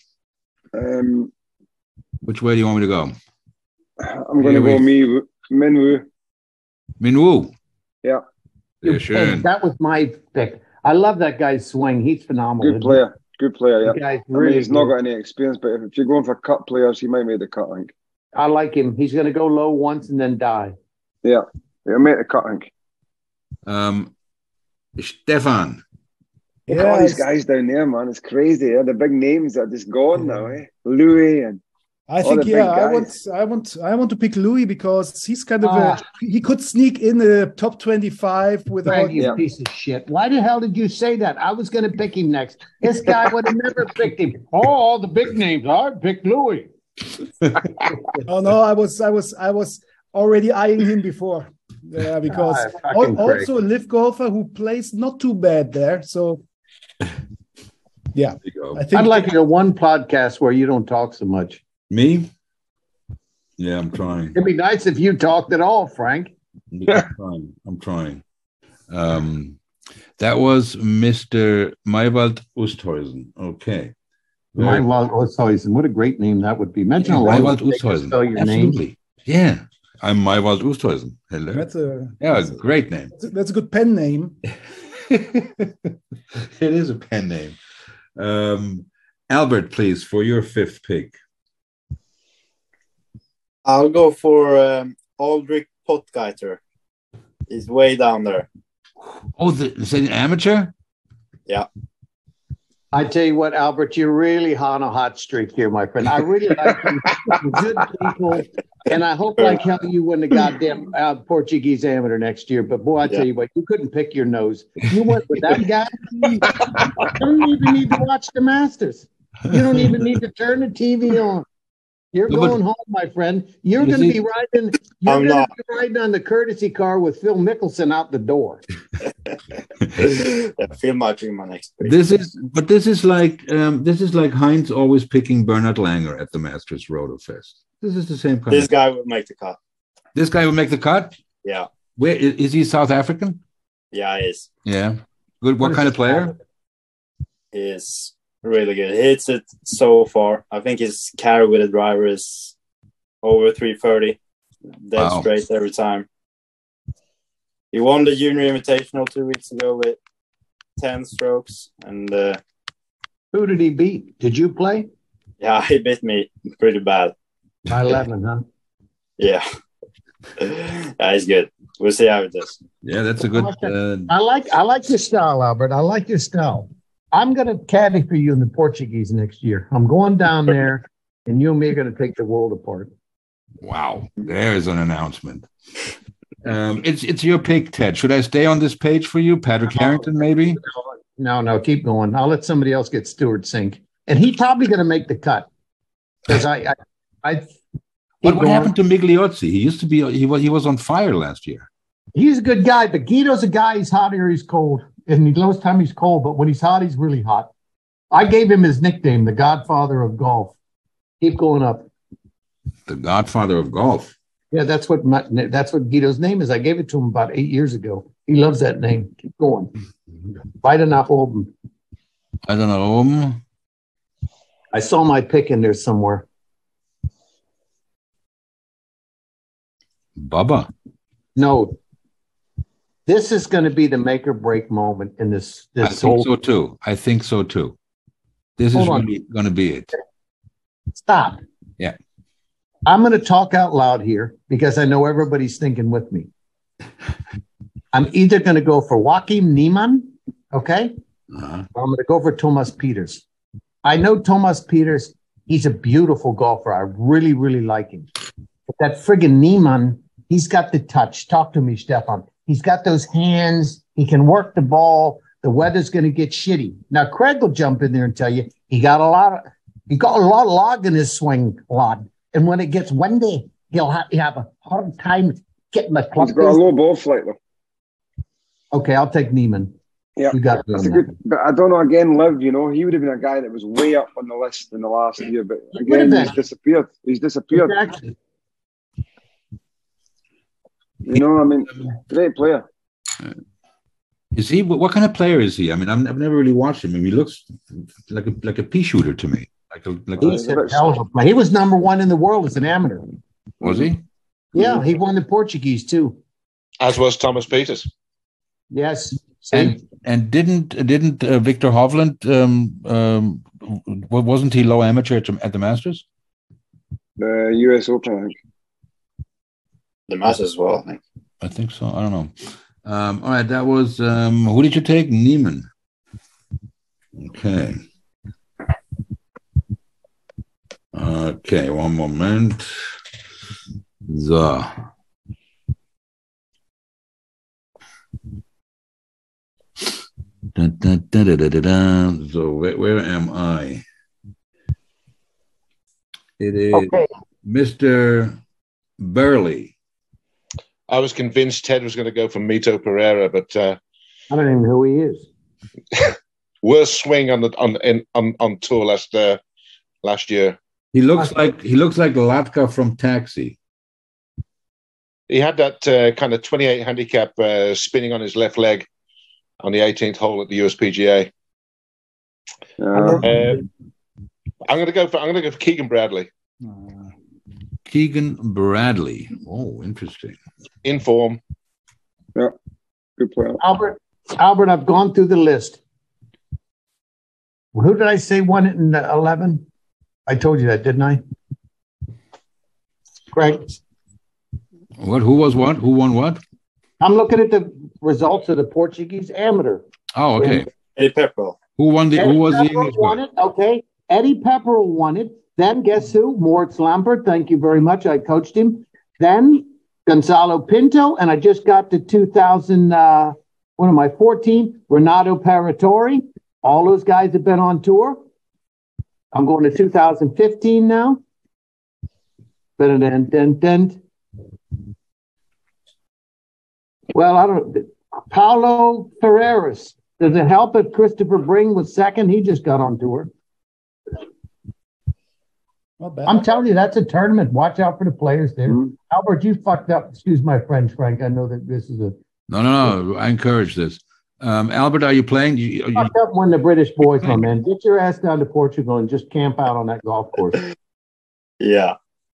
Which way do you want me to go? I'm going to go Minwoo. Minwoo? Yeah. That was my pick. I love that guy's swing. He's phenomenal. Good player, yeah. He's not got any experience, but if you're going for cut players, he might make the cut, I think. I like him. He's going to go low once and then die. Yeah. He'll make the cut, I think. Stefan. All these guys down there, man. It's crazy. The big names are just gone now, eh? Louis and I All think the big I want to pick Louis because he's kind of he could sneak in the top 25 without. Frank, you piece of shit. Why the hell did you say that? I was going to pick him next. This guy would have never picked him. Oh, all the big names. I picked Louis. Oh no, I was already eyeing him before. Yeah, because also a live golfer who plays not too bad there. So yeah, I think I'd like you to one podcast where you don't talk so much. Me? Yeah, I'm trying. It'd be nice if you talked at all, Frank. I'm trying. That was Mr. Maywald Oosthuizen. Okay. Maywald Oosthuizen. What a great name that would be. Mention a lot. Maywald Oosthuizen. Absolutely. Name. Yeah. I'm Maywald Oosthuizen. Hello. That's a great name. That's a good pen name. It is a pen name. Albert, please, for your fifth pick. I'll go for Aldrich Potgieter. He's way down there. Oh, is it an amateur? Yeah. I tell you what, Albert, you're really on a hot streak here, my friend. I really like you. Good people. And I hope like hell you win the goddamn Portuguese amateur next year. But boy, I tell you what, you couldn't pick your nose. You went with that guy. You don't even need to watch the Masters. You don't even need to turn the TV on. You're going home, my friend. You're going to be riding. You're going to be riding on the courtesy car with Phil Mickelson out the door. Phil might be my next pick. This is like Heinz always picking Bernhard Langer at the Masters Rodofest. This is the same kind. This guy will make the cut. This guy will make the cut. Yeah. Where is he? South African? Yeah, he is. Yeah. Good. What kind of player? He is really good. He hits it so far. I think his carry with the driver is over 330. Dead straight every time. He won the Junior Invitational 2 weeks ago with 10 strokes. And who did he beat? Did you play? Yeah, he beat me pretty bad. By 11, huh? Yeah. He's good. We'll see how it does. Yeah, that's a good. I like your style, Albert. I like your style. I'm going to caddy for you in the Portuguese next year. I'm going down there, and you and me are going to take the world apart. Wow, there's an announcement. It's your pick, Ted. Should I stay on this page for you, Patrick Harrington, maybe? No, keep going. I'll let somebody else get Stewart Cink, and he's probably going to make the cut because What happened to Migliozzi? He used to be. He was on fire last year. He's a good guy, but Guido's a guy. He's hot or he's cold. And he knows time he's cold, but when he's hot, he's really hot. I gave him his nickname, the Godfather of Golf. Keep going up. The Godfather of Golf. Yeah, that's what Guido's name is. I gave it to him about 8 years ago. He loves that name. Keep going. Beide nach oben. Beide nach oben. I saw my pick in there somewhere. Bubba. No. This is going to be the make or break moment in this. I think so too. This is really going to be it. Stop. Yeah. I'm going to talk out loud here because I know everybody's thinking with me. I'm either going to go for Joachim Niemann, okay? Or I'm going to go for Thomas Pieters. I know Thomas Pieters. He's a beautiful golfer. I really, really like him. But that friggin' Niemann, he's got the touch. Talk to me, Stefan. He's got those hands. He can work the ball. The weather's going to get shitty. Now, Craig will jump in there and tell you he got a lot of log in his swing lod. And when it gets windy, he'll have a hard time getting the club. He's got a low ball flight, though. Okay, I'll take Niemann. Yeah, that's a good. But I don't know. Again, Liv, he would have been a guy that was way up on the list in the last year. But again, he's disappeared. Exactly. Great player. Is he? What kind of player is he? I mean, I've never really watched him. I mean, he looks like a pea shooter to me. He was number one in the world as an amateur. Was he? Yeah, he won the Portuguese too. As was Thomas Pieters. Yes. And didn't Victor Hovland? Wasn't he low amateur at the Masters? The U.S. Open, I think. The Masters as well, I think. I think so. I don't know. All right, that was who did you take? Niemann. Okay. Okay, one moment. So. So where am I? It is okay. Mr. Burley. I was convinced Ted was going to go for Mito Pereira, but I don't even know who he is. Worst swing on tour last year. He looks like Latka from Taxi. He had that kind of 28 handicap spinning on his left leg on the 18th hole at the USPGA. I'm going to go for Keegan Bradley. Keegan Bradley. Oh, interesting. In form. Yeah, good player. Albert, I've gone through the list. Who did I say won it in 11? I told you that, didn't I? Craig. What? Who was what? Who won what? I'm looking at the results of the Portuguese amateur. Oh, okay. Eddie Pepperell. Who was the English won it? Okay. Eddie Pepperell won it. Then guess who? Moritz Lampert. Thank you very much. I coached him. Then Gonzalo Pinto, and I just got to 2014, Renato Paratori. All those guys have been on tour. I'm going to 2015 now. Well, I don't know. Paulo Ferreras. Does it help if Christopher Bring was second? He just got on tour. I'm telling you, that's a tournament. Watch out for the players there. Mm-hmm. Albert, you fucked up. Excuse my French, Frank. I know that this is a... No. I encourage this. Albert, are you playing? You fucked up when the British boys, my man. Get your ass down to Portugal and just camp out on that golf course. Yeah.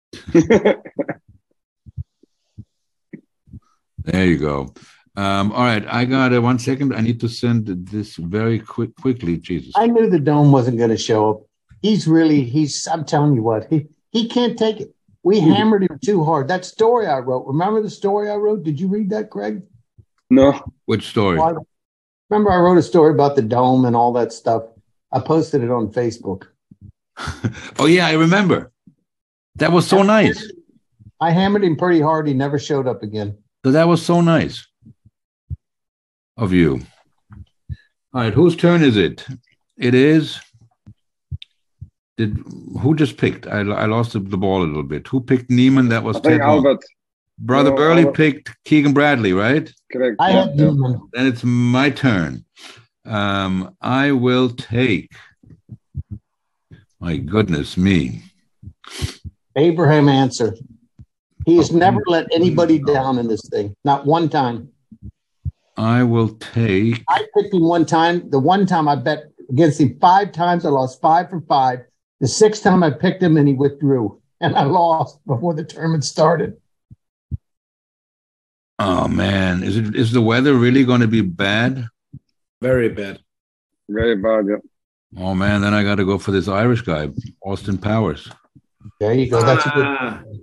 There you go. All right, I got 1 second. I need to send this very quickly. Jesus. I knew the dome wasn't going to show up. I'm telling you what, he can't take it. We hammered him too hard. That story I wrote, remember the story I wrote? Did you read that, Craig? No. Which story? Remember I wrote a story about the dome and all that stuff. I posted it on Facebook. Oh, yeah, I remember. That was so nice. I hammered him pretty hard. He never showed up again. So that was so nice of you. All right, whose turn is it? It is... Who just picked? I lost the ball a little bit. Who picked Neiman? That was Ted Albert. Brother Burley picked Keegan Bradley, right? Correct. I had Neiman. Then it's my turn. I will take. My goodness me. Abraham Answer. He has never let anybody down in this thing. Not one time. I will take. I picked him one time. The one time I bet against him 5 times, I lost 5 for 5. The 6th time I picked him and he withdrew, and I lost before the tournament started. Oh man, is the weather really going to be bad? Very bad. Very bad, yeah. Oh man, then I got to go for this Irish guy, Austin Powers. There you go. That's a good.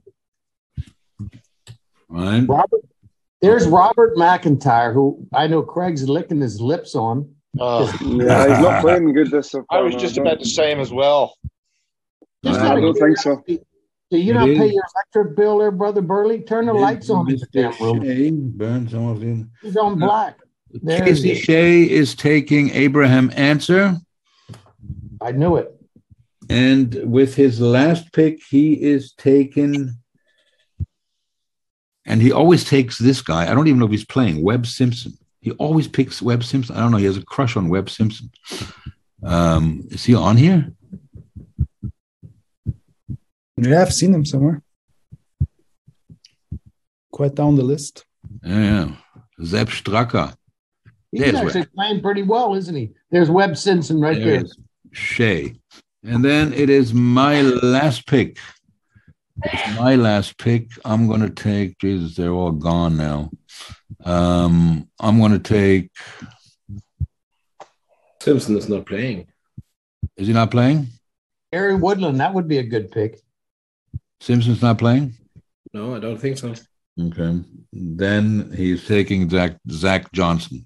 Right. There's Robert McIntyre, who I know Craig's licking his lips on. Yeah, he's not playing good this so far. I was just about the same as well. I don't think so. Do you not pay your electric bill there, Brother Burley? Turn the lights on in the damn room. Burn some of them. He's on black. Casey Shea is taking Abraham Answer. I knew it. And with his last pick, he is taking... And he always takes this guy. I don't even know if he's playing. Webb Simpson. He always picks Webb Simpson. I don't know. He has a crush on Webb Simpson. Is he on here? Yeah, I've seen him somewhere. Quite down the list. Yeah. Sepp Stracker. He's actually playing pretty well, isn't he? There's Webb Simpson right there. Shea. And then it is my last pick. It's my last pick. I'm going to take, Jesus, they're all gone now. I'm going to take. Simpson is not playing. Is he not playing? Gary Woodland, that would be a good pick. Simpson's not playing? No, I don't think so. Okay. Then he's taking Zach Johnson.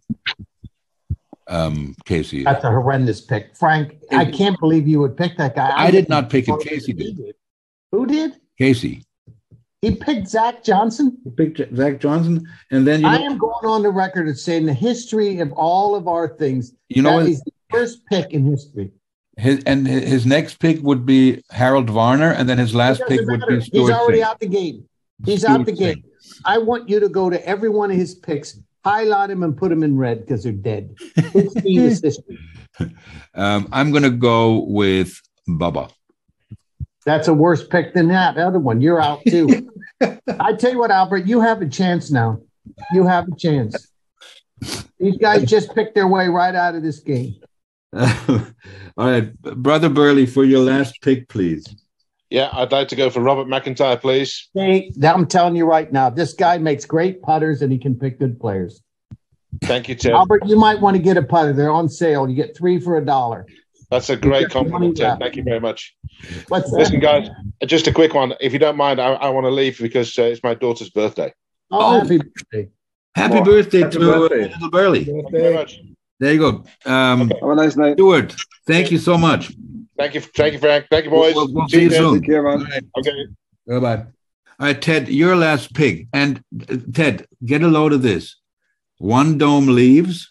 Casey. That's a horrendous pick. Frank, I can't believe you would pick that guy. I did not pick him. Casey did. Who did? Casey. He picked Zach Johnson. He picked Zach Johnson, and then I am going on the record as saying the history of all of our things. That is the first pick in history. His next pick would be Harold Varner, and then his last pick would be Stuart. He's already Singh. out the game. He's out the game. I want you to go to every one of his picks, highlight him, and put them in red because they're dead. His team is history. I'm going to go with Bubba. That's a worse pick than that other one. You're out too. I tell you what, Albert, you have a chance now. You have a chance. These guys just picked their way right out of this game. All right, Brother Burley, for your last pick, please. Yeah, I'd like to go for Robert McIntyre, please. Hey, I'm telling you right now, this guy makes great putters and he can pick good players. Thank you, Ted. Albert, you might want to get a putter. They're on sale. You get 3 for $1. That's a great compliment, Ted. Thank you very much. Listen, guys, just a quick one. If you don't mind, I want to leave because it's my daughter's birthday. Oh, happy birthday. Happy birthday to little Burley. Thank you very much. There you go. Have a nice night. Stuart, thank you so much. Thank you, Frank. Thank you, boys. We'll see you soon. Take care, man. Right. Okay. Bye-bye. All right, Ted, your last pick. And Ted, get a load of this. 1 dome leaves.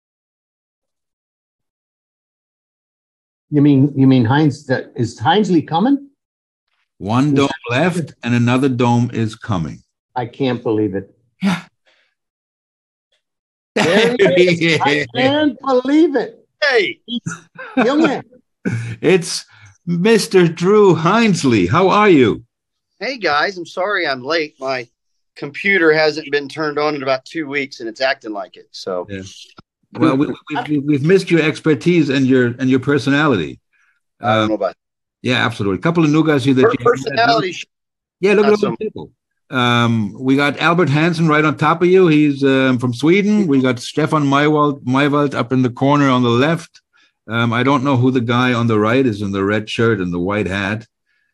You mean Heinz? Is Hinesley coming? 1 dome left, and another dome is coming. I can't believe it. Yeah. There he is. I can't believe it. Hey, Young man. It's Mr. Drew Hinesley. How are you? hey guys, I'm sorry I'm late. My computer hasn't been turned on in about 2 weeks, and it's acting like it. So, yeah. Well, we've missed your expertise and your personality. I don't know about. Yeah, absolutely. A couple of new guys here that you personality. Yeah, look at those people. We got Albert Hansen right on top of you. He's from Sweden. We got Stefan Maywald up in the corner on the left. I don't know who the guy on the right is in the red shirt and the white hat.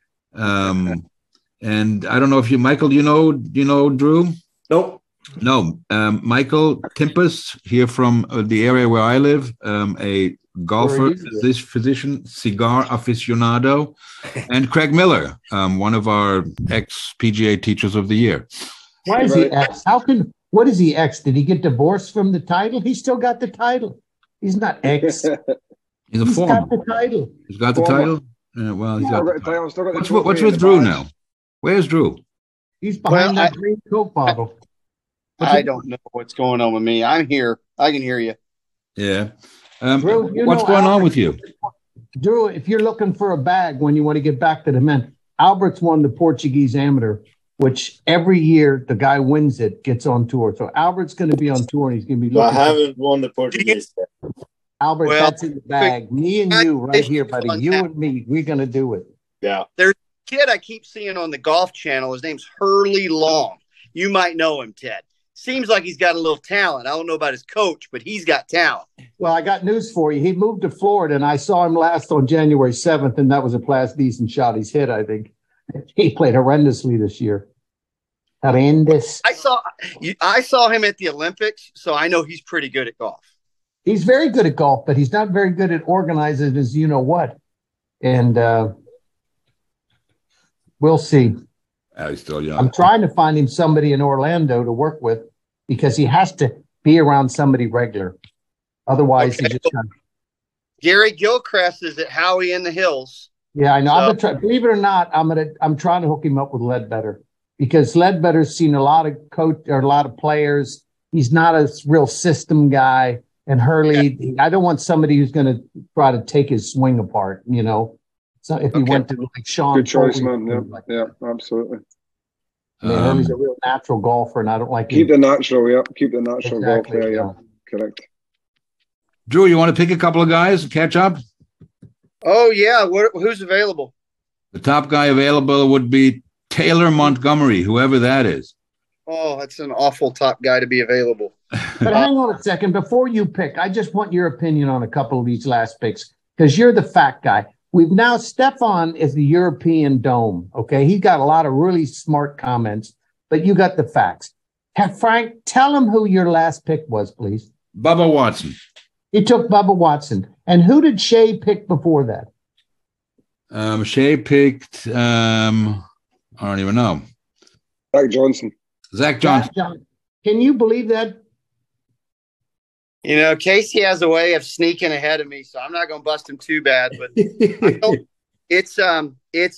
And I don't know if Michael, do you know Drew? Nope. No. Michael Timpus here from the area where I live, a golfer, physician, cigar aficionado, and Craig Miller, one of our ex-PGA Teachers of the Year. Why is he ex? What is he ex? Did he get divorced from the title? He still got the title. He's not ex. He's former. Got the title. He's got the title? Well, he's got the title. What's with Drew now? Where's Drew? He's behind that green Coke bottle. I don't know what's going on with me. I'm here. I can hear you. Yeah. Drew, what's going on with you? Drew, if you're looking for a bag when you want to get back to the men, Albert's won the Portuguese Amateur, which every year the guy wins it, gets on tour. So Albert's going to be on tour and he's going to be looking. I haven't won the Portuguese. Albert, that's in the bag. Me and you right here, buddy. You and me, we're going to do it. Yeah. There's a kid I keep seeing on the Golf Channel. His name's Hurley Long. You might know him, Ted. Seems like he's got a little talent. I don't know about his coach, but he's got talent. Well, I got news for you. He moved to Florida, and I saw him last on January 7th, and that was a last decent shot he's hit, I think. He played horrendously this year. Horrendous. I saw him at the Olympics, so I know he's pretty good at golf. He's very good at golf, but he's not very good at organizing his you-know-what. And we'll see. He's still young. I'm trying to find him somebody in Orlando to work with because he has to be around somebody regular. Otherwise, he just Gary Gilchrist is at Howie in the Hills. Yeah, I know. Believe it or not, I'm trying to hook him up with Ledbetter because Ledbetter's seen a lot of players. He's not a real system guy. And Hurley, I don't want somebody who's going to try to take his swing apart, you know. So if he went to like Sean, good choice, man. Yeah, absolutely. Hurley's a real natural golfer, and I don't like keep the natural. Yeah, keep the natural golf there. Yeah, correct. Drew, you want to pick a couple of guys to catch up? Oh yeah, who's available? The top guy available would be Taylor Montgomery, whoever that is. Oh, that's an awful top guy to be available. But hang on a second. Before you pick, I just want your opinion on a couple of these last picks because you're the fact guy. We've now, Stefan is the European Dome, okay? He's got a lot of really smart comments, but you got the facts. Frank, tell him who your last pick was, please. Bubba Watson. He took Bubba Watson. And who did Shea pick before that? Shay picked, I don't even know. Zach Johnson. Zach Johnson. Can you believe that? You know, Casey has a way of sneaking ahead of me, so I'm not going to bust him too bad. But I'm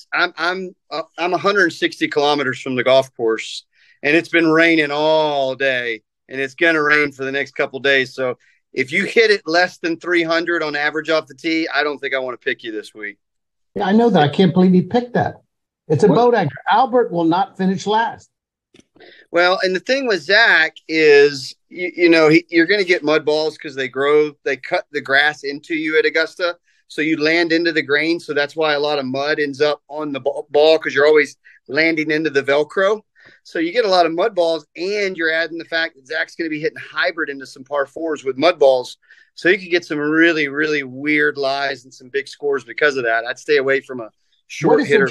160 kilometers from the golf course, and it's been raining all day, and it's going to rain for the next couple of days. So if you hit it less than 300 on average off the tee, I don't think I want to pick you this week. Yeah, I know that. I can't believe he picked that. It's a boat anchor. Albert will not finish last. Well, and the thing with Zach is, you're going to get mud balls because they cut the grass into you at Augusta. So you land into the grain. So that's why a lot of mud ends up on the ball because you're always landing into the Velcro. So you get a lot of mud balls, and you're adding the fact that Zach's going to be hitting hybrid into some par fours with mud balls. So you could get some really, really weird lies and some big scores because of that. I'd stay away from a short hitter.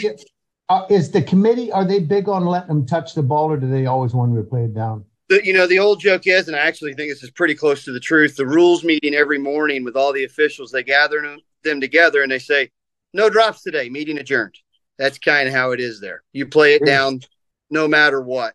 Is the committee, are they big on letting them touch the ball, or do they always want to play it down? The old joke is, and I actually think this is pretty close to the truth, the rules meeting every morning with all the officials, they gather them together and they say, no drops today, meeting adjourned. That's kind of how it is there. You play it down no matter what.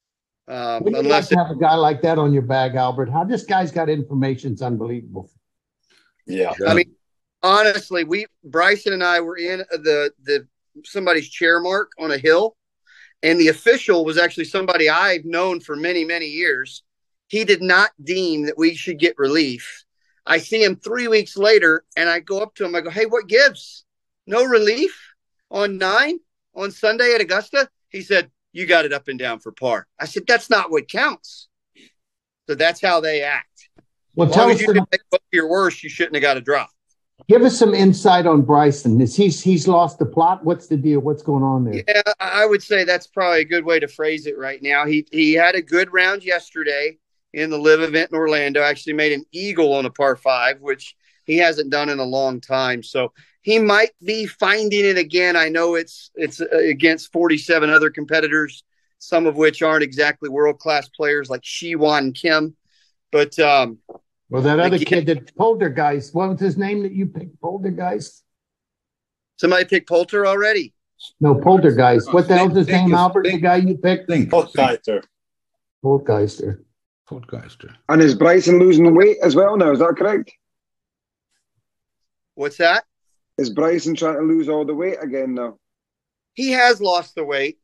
Unless you have a guy like that on your bag, Albert. How this guy's got information is unbelievable. Yeah. I mean, honestly, Bryson and I were in the somebody's chair mark on a hill, and the official was actually somebody I've known for many, many years. He did not deem that we should get relief. I see him 3 weeks later, and I go up to him. I go, hey, what gives? No relief on 9 on Sunday at Augusta? He said, you got it up and down for par. I said, that's not what counts. So that's how they act. Well, as long as you didn't make both your worst, you shouldn't have got a drop. Give us some insight on Bryson. He's lost the plot? What's the deal? What's going on there? Yeah, I would say that's probably a good way to phrase it right now. He had a good round yesterday in the live event in Orlando. Actually made an eagle on a par 5, which he hasn't done in a long time. So he might be finding it again. I know it's against 47 other competitors, some of which aren't exactly world-class players like Shiwan Kim. But well, that other kid, that Poltergeist, what was his name that you picked? Poltergeist? Somebody picked Poulter already? No, Poltergeist. What the hell's his name, Albert, the guy you picked? Poltergeister. And is Bryson losing weight as well now? Is that correct? What's that? Is Bryson trying to lose all the weight again now? He has lost the weight.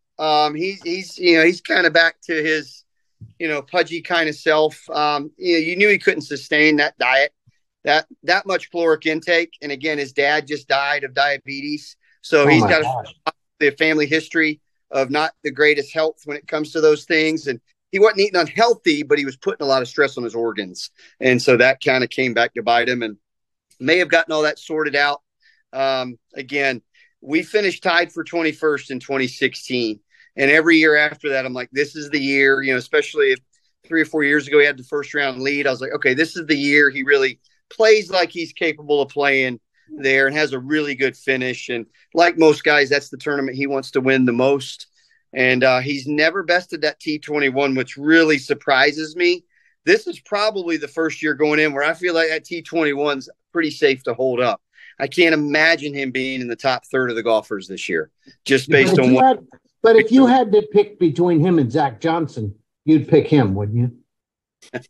He's kind of back to his, pudgy kind of self. You knew he couldn't sustain that diet, that much caloric intake. And again, his dad just died of diabetes. So he's got a family history of not the greatest health when it comes to those things. And he wasn't eating unhealthy, but he was putting a lot of stress on his organs. And so that kind of came back to bite him, and may have gotten all that sorted out. Again, we finished tied for 21st in 2016. And every year after that, I'm like, this is the year, especially if 3 or 4 years ago, he had the first round lead. I was like, okay, this is the year he really plays like he's capable of playing there and has a really good finish. And like most guys, that's the tournament he wants to win the most. And he's never bested that T21, which really surprises me. This is probably the first year going in where I feel like that T21's pretty safe to hold up. I can't imagine him being in the top third of the golfers this year, just based on what. But if you had to pick between him and Zach Johnson, you'd pick him, wouldn't you?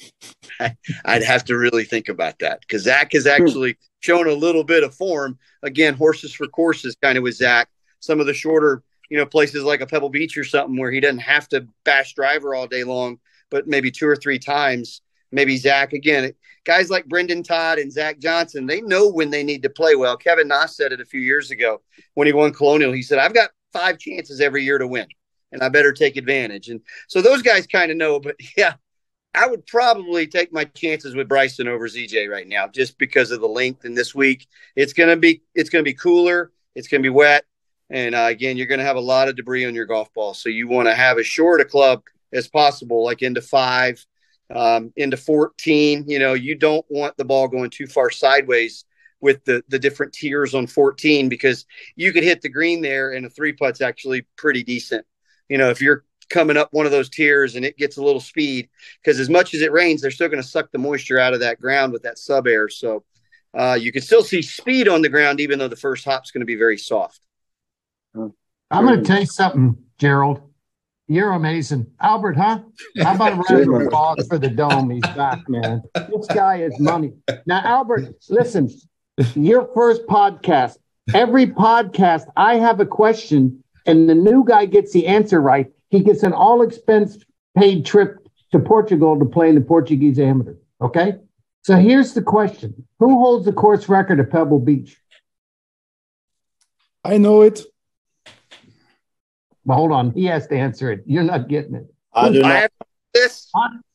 I'd have to really think about that, because Zach has actually shown a little bit of form. Again, horses for courses kind of with Zach. Some of the shorter, places like a Pebble Beach or something where he doesn't have to bash driver all day long, but maybe 2 or 3 times. Maybe Zach, again, guys like Brendan Todd and Zach Johnson, they know when they need to play well. Kevin Noss said it a few years ago when he won Colonial. He said, I've got 5 chances every year to win, and I better take advantage. And so those guys kind of know, but yeah, I would probably take my chances with Bryson over ZJ right now, just because of the length. And this week it's going to be cooler. It's going to be wet. And again, you're going to have a lot of debris on your golf ball. So you want to have as short a club as possible, like into 5, into 14. You don't want the ball going too far sideways with the different tiers on 14, because you could hit the green there and a 3-putt's actually pretty decent. If you're coming up one of those tiers and it gets a little speed, because as much as it rains, they're still going to suck the moisture out of that ground with that sub air. So You can still see speed on the ground, even though the first hop's going to be very soft. I'm going to tell you something, Gerald. You're amazing. Albert, huh? How about a round of applause for the dome? He's back, man. This guy is money. Now, Albert, listen, your first podcast. Every podcast, I have a question, and the new guy gets the answer right. He gets an all-expense-paid trip to Portugal to play in the Portuguese Amateur. Okay? So here's the question. Who holds the course record at Pebble Beach? I know it. Well, hold on. He has to answer it. You're not getting it. I do I not. have this.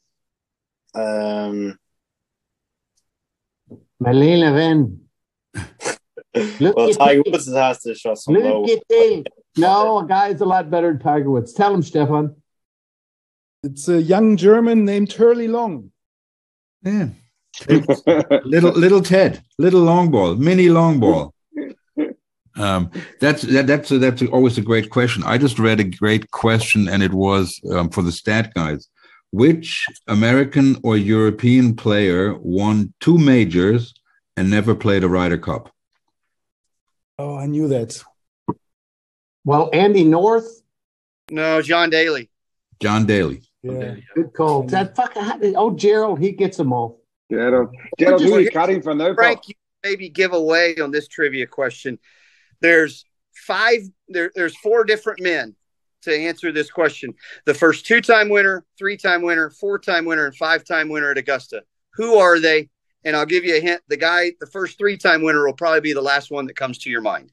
Malin Levin. Well, Tiger Woods has to shot some low. Look at it. No, a guy's a lot better than Tiger Woods. Tell him, Stefan. It's a young German named Hurley Long. Yeah. little Ted, little long ball, mini long ball. That's always a great question. I just read a great question, and it was for the stat guys. Which American or European player won 2 majors and never played a Ryder Cup? Oh, I knew that. Well, Andy North. No, John Daly. John Daly. Yeah. Good call. That fucking Gerald, he gets them all. Gerald, who are you carrying for now, Frank, you maybe give away on this trivia question. There's 4 different men to answer this question. The first 2-time winner, 3-time winner, 4-time winner, and 5-time winner at Augusta. Who are they? And I'll give you a hint. The first 3-time winner will probably be the last one that comes to your mind.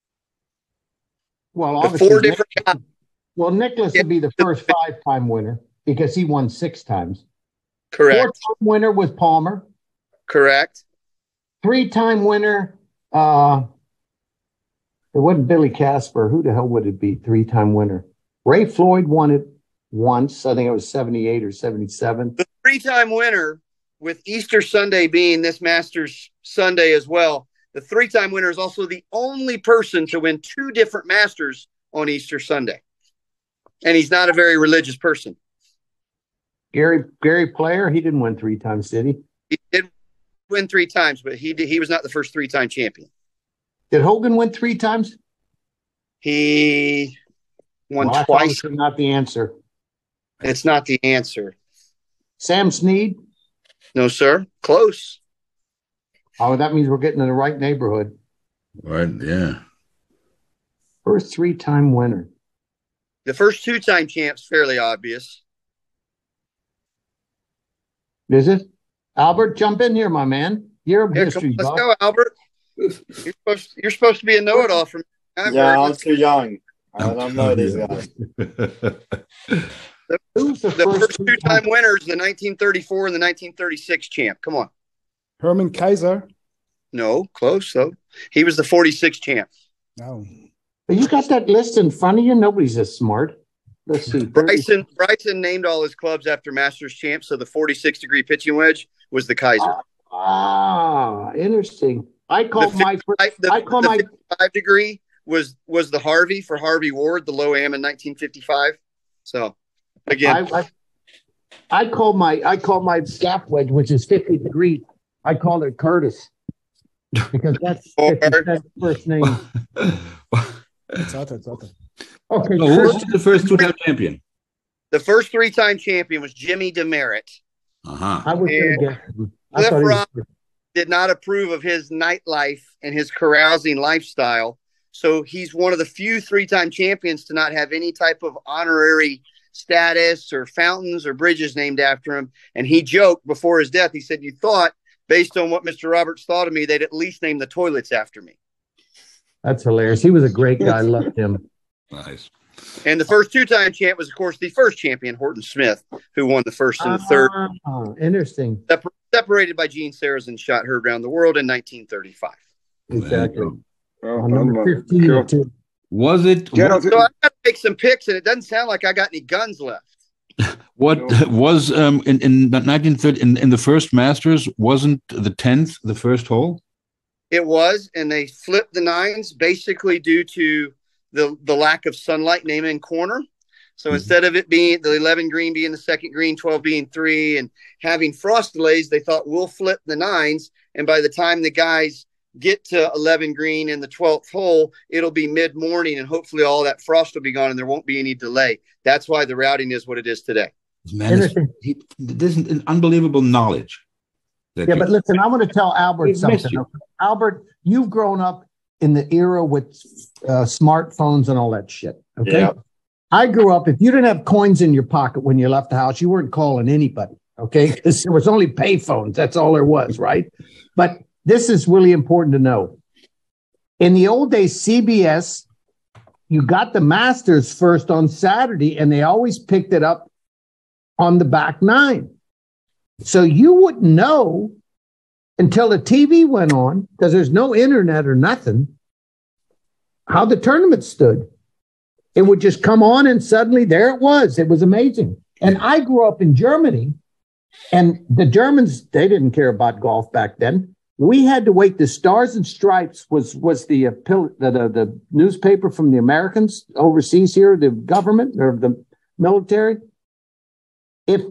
Well, the obviously, 4 different guys. Well, Nicholas would be the first 5-time winner because he won 6 times. Correct. 4-time winner was Palmer. Correct. 3-time winner, it wasn't Billy Casper. Who the hell would it be? 3-time winner. Ray Floyd won it once. I think it was 78 or 77. The 3-time winner, with Easter Sunday being this Masters Sunday as well, the 3-time winner is also the only person to win 2 different Masters on Easter Sunday. And he's not a very religious person. Gary Player, he didn't win 3 times, did he? He did win 3 times, but he was not the first 3-time champion. Did Hogan win 3 times? He won twice. Twice. Not the answer. It's not the answer. Sam Snead? No, sir. Close. Oh, that means we're getting in the right neighborhood. Right, yeah. First 3-time winner. The first 2-time champ's fairly obvious. Is it? Albert, jump in here, my man. You're a history buff. Let's go, Albert. You're supposed to be a know-it-all from I'm too young. I don't know these guys. The first 2-time winners, the 1934 and the 1936 champ. Come on. Herman Kaiser. No, close though. He was the 46 champ. No. You got that list in front of you? Nobody's as smart. Let's see. Bryson named all his clubs after Masters champs, so the 46-degree pitching wedge was the Kaiser. Interesting. I call my 55-degree was the Harvey for Harvey Ward, the low am in 1955. So again, I call my gap wedge, which is 50 degrees. I call it Curtis because that's his first name. It's out. Okay, so who's the first 2-time champion? The first 3-time champion was Jimmy DeMerit. I was going to guess. Cliff Rock did not approve of his nightlife and his carousing lifestyle. So he's one of the few 3-time champions to not have any type of honorary status or fountains or bridges named after him. And he joked before his death, he said, you thought, based on what Mr. Roberts thought of me, they'd at least name the toilets after me. That's hilarious. He was a great guy. I loved him. Nice. And the first 2-time champ was, of course, the first champion, Horton Smith, who won the first and the third. Interesting. Separated by Gene Sarazen, shot heard around the world in 1935. Exactly. Well, number 15. cool. Was it? So I got to make some picks, and it doesn't sound like I got any guns left. What was in 1930 in the first Masters? Wasn't the 10th the first hole? It was, and they flipped the 9s basically due to the lack of sunlight in Amen Corner. So instead of it being the 11 green being the second green, 12 being 3, and having frost delays, they thought we'll flip the 9s And by the time the guys get to 11 green in the 12th hole, it'll be mid-morning, and hopefully all that frost will be gone and there won't be any delay. That's why the routing is what it is today. Man, this is an unbelievable knowledge. Yeah, but listen, I want to tell Albert something. Albert, you've grown up in the era with smartphones and all that shit. Okay. Yeah. I grew up, if you didn't have coins in your pocket when you left the house, you weren't calling anybody. Okay. Because there was only pay phones. That's all there was. Right. But this is really important to know. In the old days, CBS, you got the Masters first on Saturday, and they always picked it up on the back nine. So you wouldn't know until the TV went on, because there's no internet or nothing, how the tournament stood. It would just come on and suddenly there it was. It was amazing. And I grew up in Germany, and the Germans, they didn't care about golf back then. We had to wait. The Stars and Stripes was the newspaper from the Americans overseas here, the government or the military. If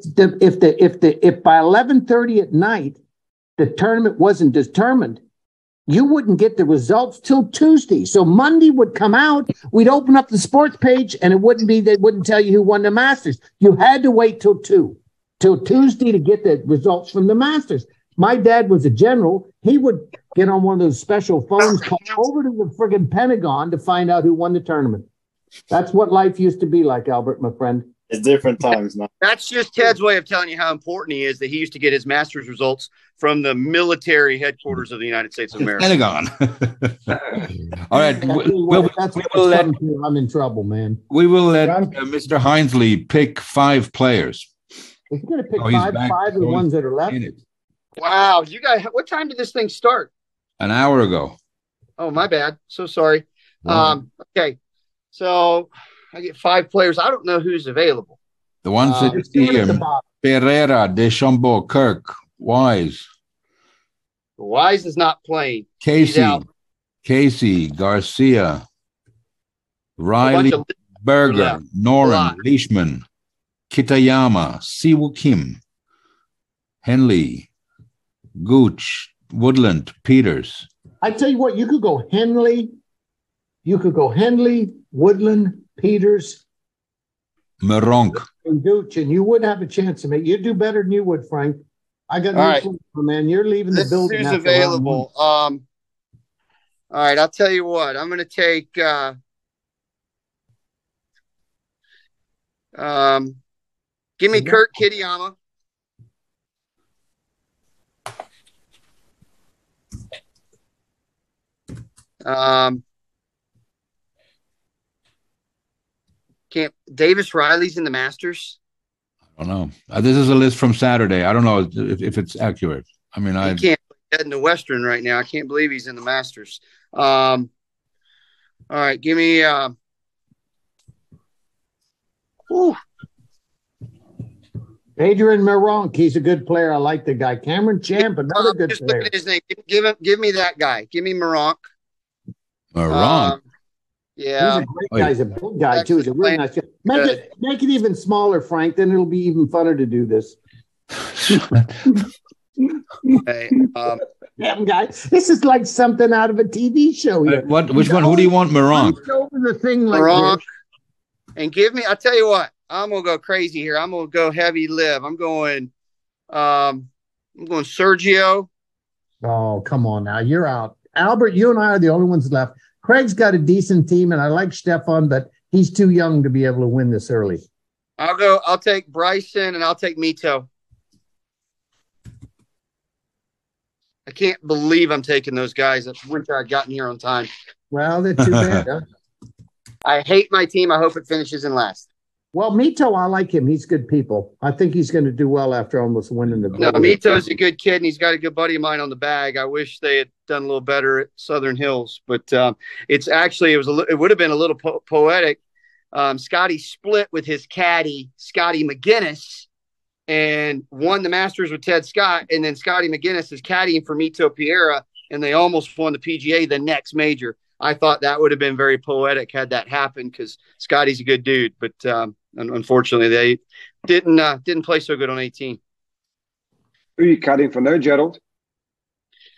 by 11:30 at night the tournament wasn't determined, you wouldn't get the results till Tuesday. So Monday would come out, we'd open up the sports page, and they wouldn't tell you who won the Masters. You had to wait till Tuesday to get the results from the Masters. My dad was a general. He would get on one of those special phones, call over to the friggin' Pentagon to find out who won the tournament. That's what life used to be like, Albert, my friend. It's different times now. That's just Ted's way of telling you how important he is, that he used to get his Masters results from the military headquarters of the United States of America. Pentagon. All right. I'm in trouble, man. We will let Mr. Hinesley pick 5 players. He's going to pick five of the ones that are left. Wow. You guys, what time did this thing start? An hour ago. Oh, my bad. So sorry. Wow. Okay. So I get 5 players. I don't know who's available. The ones that you see here: Pereira, DeChambeau, Kirk, Wise. Wise is not playing. Casey, Garcia, Riley, Berger, Noren, Leishman, Kitayama, Siwoo Kim, Henley, Gooch, Woodland, Peters. I tell you what, you could go Henley, Woodland, Peters, Meronk, and Gooch, and you wouldn't have a chance to make. You'd do better than you would, Frank. I got news for you, man. You're leaving the building. Who's available? All right, I'll tell you what. I'm going to take. Give me Kurt Kitayama. Davis Riley's in the Masters. I don't know. This is a list from Saturday. I don't know if it's accurate. I mean, I can't head in the Western right now. I can't believe he's in the Masters. All right, give me. Adrian Meronk. He's a good player. I like the guy. Cameron Champ, another good player. Look at his name. Give me that guy. Give me Meronk. Meronk. Yeah, he's a great guy. He's a big guy too. He's a really nice guy. Make it even smaller, Frank. Then it'll be even funner to do this. Hey, damn guy, this is like something out of a TV show here. Which one? Who do you want, Meronk? Over the thing like Meronk, and give me. I'll tell you what. I'm gonna go crazy here. I'm gonna go heavy live. I'm going Sergio. Oh, come on now. You're out. Albert, you and I are the only ones left. Craig's got a decent team, and I like Stefan, but he's too young to be able to win this early. I'll take Bryson, and I'll take Mito. I can't believe I'm taking those guys. I wish I'd gotten here on time. Well, they're too bad, huh? I hate my team. I hope it finishes in last. Well, Mito, I like him. He's good people. I think he's going to do well after almost winning the. No, Mito's a good kid, and he's got a good buddy of mine on the bag. I wish they had done a little better at Southern Hills, but it's actually it would have been a little poetic. Scotty split with his caddy, Scotty McGinnis, and won the Masters with Ted Scott, and then Scotty McGinnis is caddying for Mito Pereira, and they almost won the PGA the next major. I thought that would have been very poetic had that happened, because Scotty's a good dude, but unfortunately they didn't play so good on 18. Who are you caddying for now, Gerald?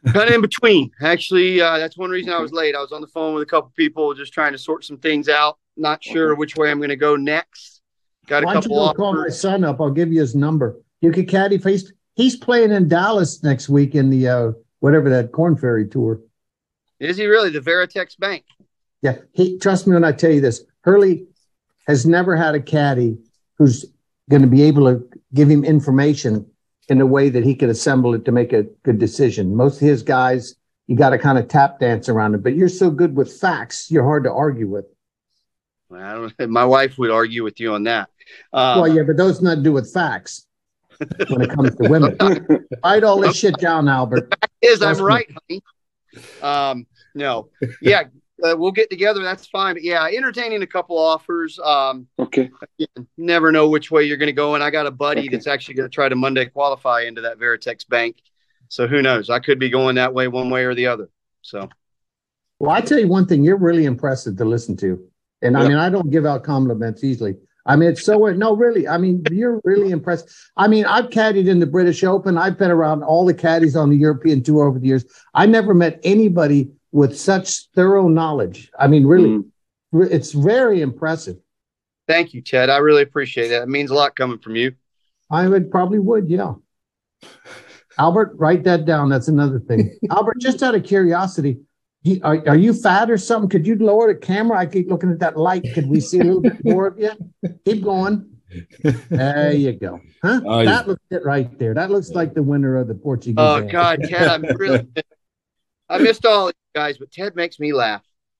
Kind of in between. Actually, that's one reason I was late. I was on the phone with a couple people just trying to sort some things out. Not sure which way I'm going to go next. Got a Why don't you couple go call my son up? I'll give you his number. You could caddy for. He's playing in Dallas next week in the whatever that Corn Ferry tour. Is he really? The Veritex Bank? Yeah. Trust me when I tell you this. Hurley has never had a caddy who's going to be able to give him information in a way that he could assemble it to make a good decision. Most of his guys, you got to kind of tap dance around it, but you're so good with facts, you're hard to argue with. Well, my wife would argue with you on that. Well, yeah, but those not do with facts when it comes to women. Write all this shit down, Albert. The fact is, I'm right, honey. No. Yeah, we'll get together. That's fine. But yeah, entertaining a couple offers. Okay. Again, never know which way you're going to go. And I got a buddy that's actually going to try to Monday qualify into that Veritex Bank. So who knows? I could be going that way one way or the other. So. Well, I tell you one thing, you're really impressive to listen to. And I mean, I don't give out compliments easily. I mean, it's so, no, really. I mean, you're really impressive. I mean, I've caddied in the British Open. I've been around all the caddies on the European Tour over the years. I never met anybody with such thorough knowledge. I mean, really, it's very impressive. Thank you, Ted. I really appreciate that. It means a lot coming from you. I probably would, yeah. Albert, write that down. That's another thing. Albert, just out of curiosity, are you fat or something? Could you lower the camera? I keep looking at that light. Could we see a little bit more of you? Keep going. There you go. Huh? That looks it right there. That looks like the winner of the Portuguese. Oh, God, Ted, I missed all of you guys, but Ted makes me laugh.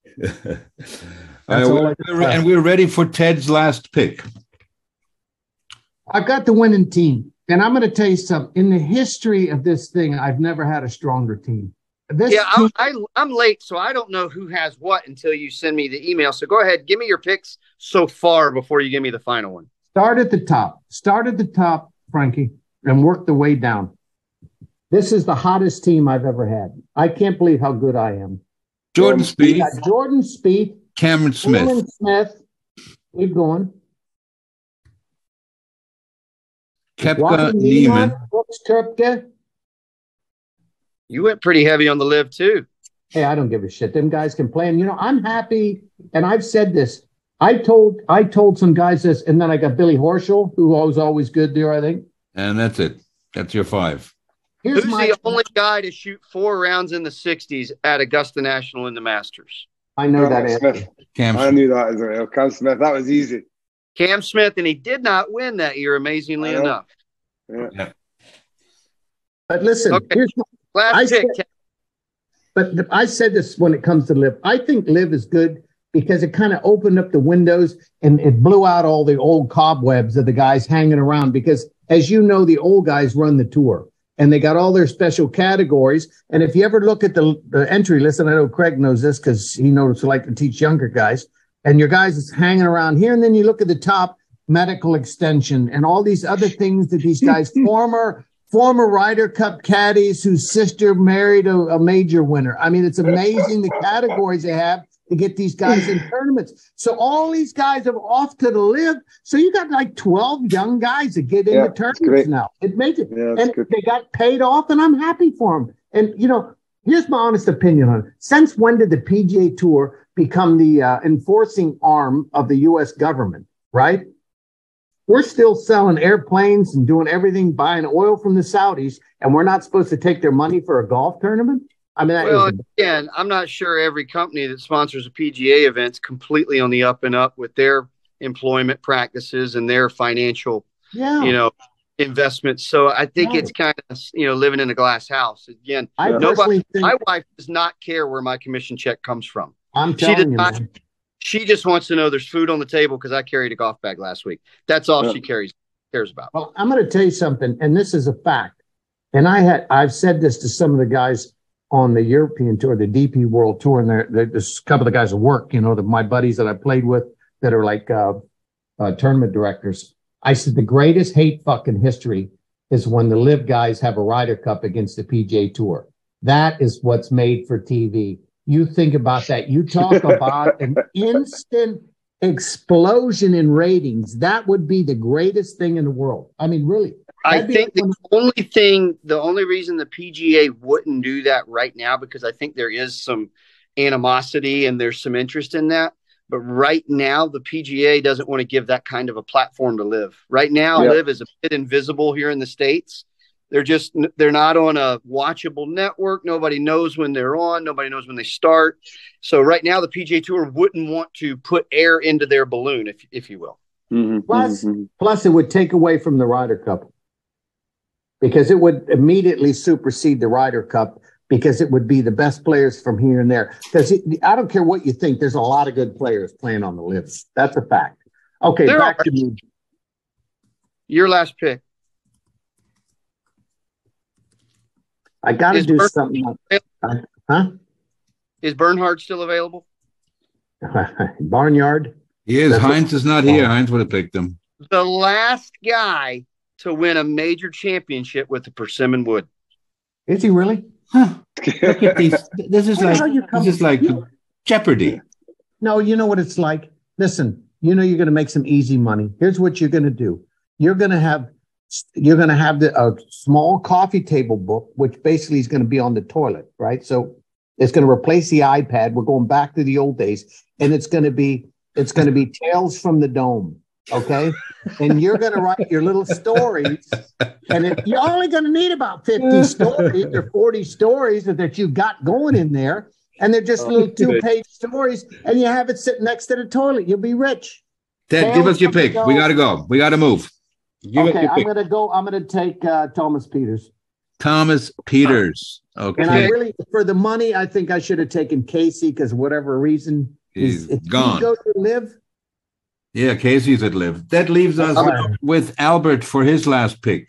And we're ready for Ted's last pick. I've got the winning team. And I'm going to tell you something. In the history of this thing, I've never had a stronger team. I'm late, so I don't know who has what until you send me the email. So go ahead, give me your picks so far before you give me the final one. Start at the top, Frankie, and work the way down. This is the hottest team I've ever had. I can't believe how good I am. Jordan Spieth. Jordan Spieth. Cameron Smith. Keep going. Koepka, Neiman. Brooks Koepka. You went pretty heavy on the live too. Hey, I don't give a shit. Them guys can play. And, I'm happy. And I've said this. I told some guys this, and then I got Billy Horschel, who was always good there, I think. And that's it. That's your five. Who's the only guy to shoot 4 rounds in the 60s at Augusta National in the Masters? I know that Smith. I knew that as well. Cam Smith. That was easy. Cam Smith, and he did not win that year, amazingly enough. Yeah. But listen, here's last pick. But I said this when it comes to live. I think live is good because it kind of opened up the windows and it blew out all the old cobwebs of the guys hanging around. Because as you know, the old guys run the tour and they got all their special categories. And if you ever look at the entry list, and I know Craig knows this because he knows to like to teach younger guys, and your guys is hanging around here. And then you look at the top, medical extension and all these other things that these guys, former Ryder Cup caddies whose sister married a major winner. I mean, it's amazing the categories they have to get these guys in tournaments. So all these guys are off to the live. So you got like 12 young guys that get into tournaments now. It makes it. And they got paid off, and I'm happy for them. And, here's my honest opinion on it. Since when did the PGA Tour become the enforcing arm of the U.S. government, right? We're still selling airplanes and doing everything, buying oil from the Saudis, and we're not supposed to take their money for a golf tournament? I mean, again, I'm not sure every company that sponsors a PGA event's completely on the up and up with their employment practices and their financial, investments. So I think it's kind of, living in a glass house. Again, my wife does not care where my commission check comes from. I'm telling you, man. She just wants to know there's food on the table because I carried a golf bag last week. That's all she cares about. Well, I'm going to tell you something, and this is a fact. And I've said this to some of the guys on the European Tour, the DP World Tour, and there's a couple of the guys at work, my buddies that I played with that are like tournament directors. I said the greatest hate fuck in history is when the live guys have a Ryder Cup against the PGA Tour. That is what's made for TV. You think about that. You talk about an instant explosion in ratings. That would be the greatest thing in the world. I mean, really. I think the only reason the PGA wouldn't do that right now, because I think there is some animosity and there's some interest in that. But right now, the PGA doesn't want to give that kind of a platform to live. Right now, live is a bit invisible here in the States. They're not on a watchable network. Nobody knows when they're on. Nobody knows when they start. So right now, the PGA Tour wouldn't want to put air into their balloon, if you will. Plus, it would take away from the Ryder Cup, because it would immediately supersede the Ryder Cup, because it would be the best players from here and there. Because I don't care what you think, there's a lot of good players playing on the LIV. That's a fact. Okay, back to you. Your last pick. I got to do something. Is Bernhard still available? Barnyard? He is. Heinz is not here. Heinz would have picked him. The last guy to win a major championship with the Persimmon Wood. Is he really? Huh. Look at these. This is like Jeopardy. No, you know what it's like? Listen, you know you're going to make some easy money. Here's what you're going to do. You're going to have a small coffee table book, which basically is going to be on the toilet, right? So it's going to replace the iPad. We're going back to the old days, and it's going to be Tales from the Dome, okay? And you're going to write your little stories, and you're only going to need about 50 stories or 40 stories that you got going in there, and they're just little 2-page stories, and you have it sitting next to the toilet. You'll be rich. Ted, give us your pick. We got to go. We got to move. Okay, I'm going to go. I'm going to take Thomas Pieters. Thomas Pieters. Okay. And I really, for the money, I think I should have taken Casey, because whatever reason, he's gone. He go to LIV? Yeah, Casey's at LIV. That leaves us with Albert for his last pick.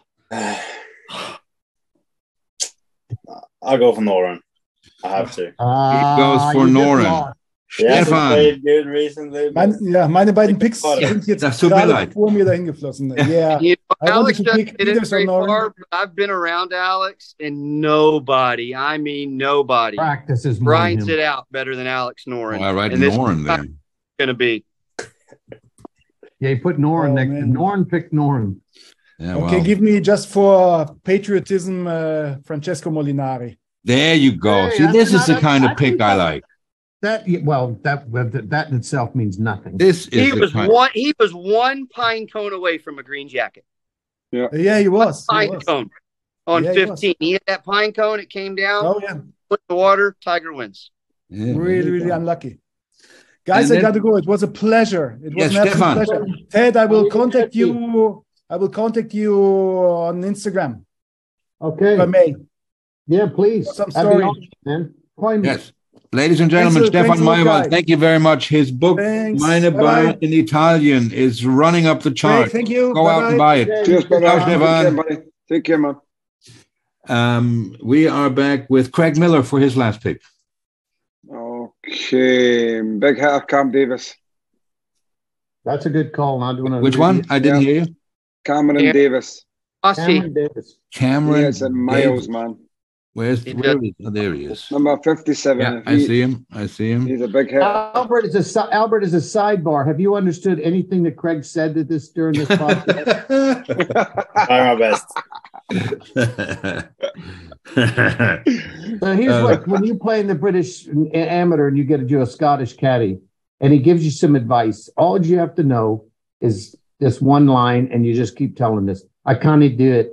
I'll go for Noren. I have to. He goes for Noren. Stefan. Played good recently. Meine beiden Picks sind jetzt gerade vor mir dahin geflossen. Yeah. Alex didn't get very far, but I've been around Alex, and nobody practices grinds it out better than Alex Noren. I write Noren there. Going to be. Yeah, you put Noren next to Noren. Picked Noren. Yeah, okay, give me just for patriotism, Francesco Molinari. There you go. See, this is the kind of pick I like. That in itself means nothing. He was one pine cone away from a green jacket. Yeah, he was. Pine cone on 15. He hit that pine cone. It came down. Oh yeah. Put the water. Tiger wins. Yeah, really unlucky. Guys, I got to go. It was a pleasure. It was an absolute pleasure. Ted, I will contact you. I will contact you on Instagram. Okay. If I may. Yeah, please. Some story, man. Yes. Ladies and gentlemen, Stefan Maiwald, thank you very much. His book, Meine Bar in Italian, is running up the chart. Great, thank you. Go out and buy it. Cheers, Stefan. Take care, man. We are back with Craig Miller for his last pick. Okay. Big hitter, Cam Davis. That's a good call. Which one? I didn't hear you. Cameron Davis. Cameron Davis. Cameron. It's in Miles, man. Where is he? Oh, there he is. Number 57. Yeah, I see him. He's a big hitter. Albert is a sidebar. Have you understood anything that Craig said during this podcast? Try my best. So here's like when you play in the British Amateur and you get to do a Scottish caddy, and he gives you some advice. All you have to know is this one line, and you just keep telling this. I can't do it.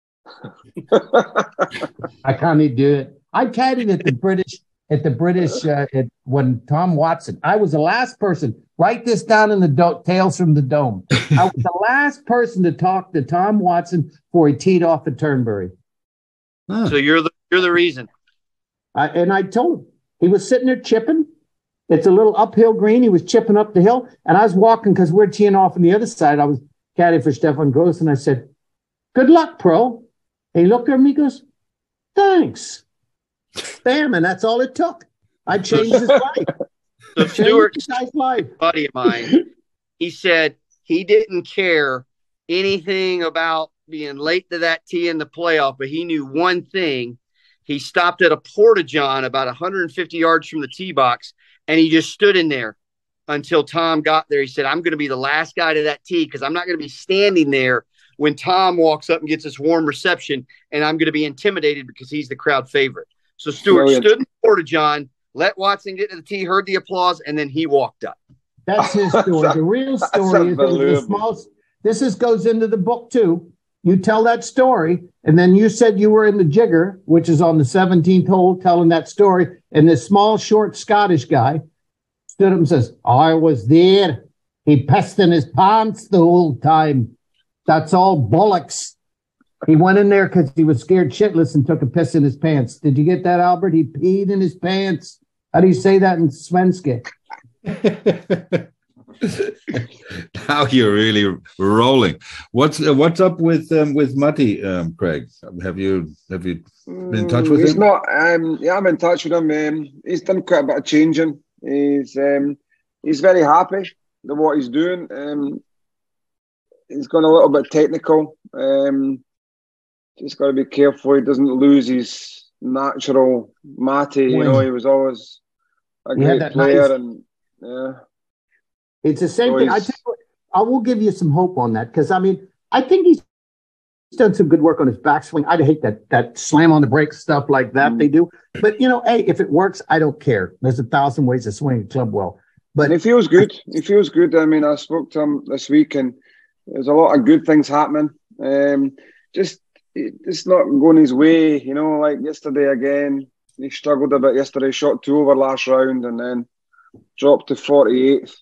I can't do it. I caddied at the British when Tom Watson. I was the last person. Write this down in the Tales from the Dome. I was the last person to talk to Tom Watson before he teed off at Turnberry. So you're the reason. I told him. He was sitting there chipping. It's a little uphill green. He was chipping up the hill, and I was walking because we're teeing off on the other side. I was caddying for Stefan Gross, and I said, "Good luck, pro." And he looked at me, he goes, "Thanks." Bam, and that's all it took. I changed his life. So Stuart's buddy of mine, he said he didn't care anything about being late to that tee in the playoff, but he knew one thing. He stopped at a porta-john about 150 yards from the tee box, and he just stood in there until Tom got there. He said, "I'm going to be the last guy to that tee because I'm not going to be standing there when Tom walks up and gets this warm reception, and I'm going to be intimidated because he's the crowd favorite. So Stewart stood in the Porta John, let Watson get to the tee, heard the applause, and then he walked up. That's his story. The real story is that the small. This goes into the book too. You tell that story, and then you said you were in the jigger, which is on the 17th hole, telling that story. And this small, short Scottish guy stood up and says, "I was there. He pissed in his pants the whole time. That's all bollocks." He went in there because he was scared shitless and took a piss in his pants. Did you get that, Albert? He peed in his pants. How do you say that in Svenska? Now you're really rolling. What's up with Matti, Craig? Have you been in touch with he's him? Not. Yeah, I'm in touch with him. He's done quite a bit of changing. He's very happy with what he's doing. He's gone a little bit technical. Just got to be careful he doesn't lose his natural Matti. You know, he was always a great player, and yeah. It's the same thing. I will give you some hope on that because, I mean, I think he's done some good work on his backswing. I hate that slam on the brakes stuff like that they do. But, you know, hey, if it works, I don't care. There's 1,000 ways to swing a club well. But he feels good. He feels good. I mean, I spoke to him this week, and there's a lot of good things happening. Just not going his way. You know, like yesterday again, he struggled a bit yesterday. Shot 2 over last round, and then dropped to 48th.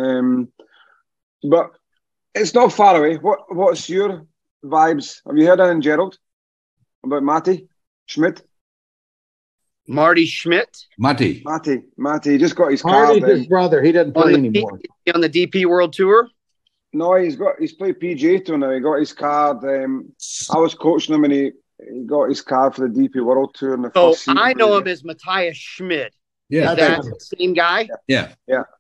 But it's not far away. What's your vibes? Have you heard anything, Gerald, about Matti Schmidt? Marty Schmidt? Matti. He just got his card. Marty's his brother. He doesn't play anymore. On the DP World Tour? No, he's played PGA Tour now. He got his card. I was coaching him, and he got his card for the DP World Tour in the first season. I know him as Matthias Schmidt. Yeah, is that the same guy? Yeah.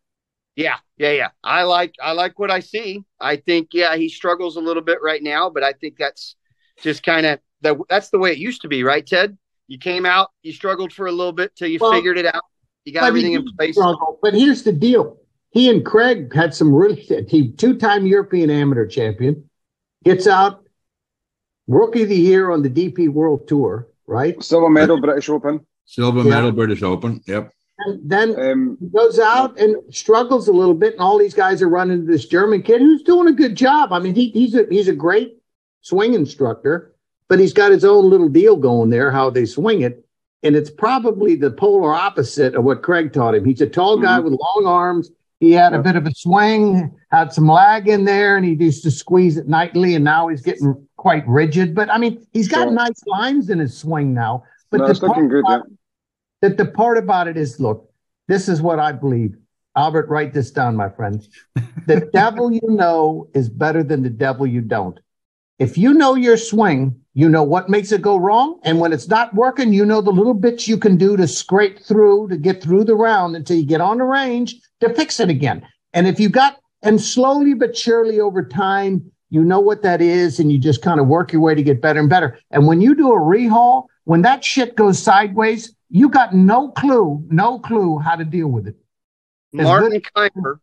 I like what I see. I think he struggles a little bit right now, but I think that's just kind of that's the way it used to be, right, Ted? You came out, you struggled for a little bit till you figured it out. You got everything in place. But here's the deal: he and Craig had some really. He 2-time European Amateur champion, gets out, Rookie of the Year on the DP World Tour, right? Silver medal British Open. Silver medal British Open. Yep. And then he goes out and struggles a little bit, and all these guys are running to this German kid who's doing a good job. I mean, he's a great swing instructor, but he's got his own little deal going there, how they swing it. And it's probably the polar opposite of what Craig taught him. He's a tall guy with long arms. He had a bit of a swing, had some lag in there, and he used to squeeze it nightly, and now he's getting quite rigid. But, I mean, he's got nice lines in his swing now. But it's looking good, the part about it is, look, this is what I believe. Albert, write this down, my friend. The devil you know is better than the devil you don't. If you know your swing, you know what makes it go wrong. And when it's not working, you know the little bits you can do to scrape through, to get through the round until you get on the range to fix it again. And if you got, and slowly but surely over time, you know what that is, and you just kind of work your way to get better and better. And when you do a rehaul, when that shit goes sideways, you got no clue how to deal with it. Martin Keimer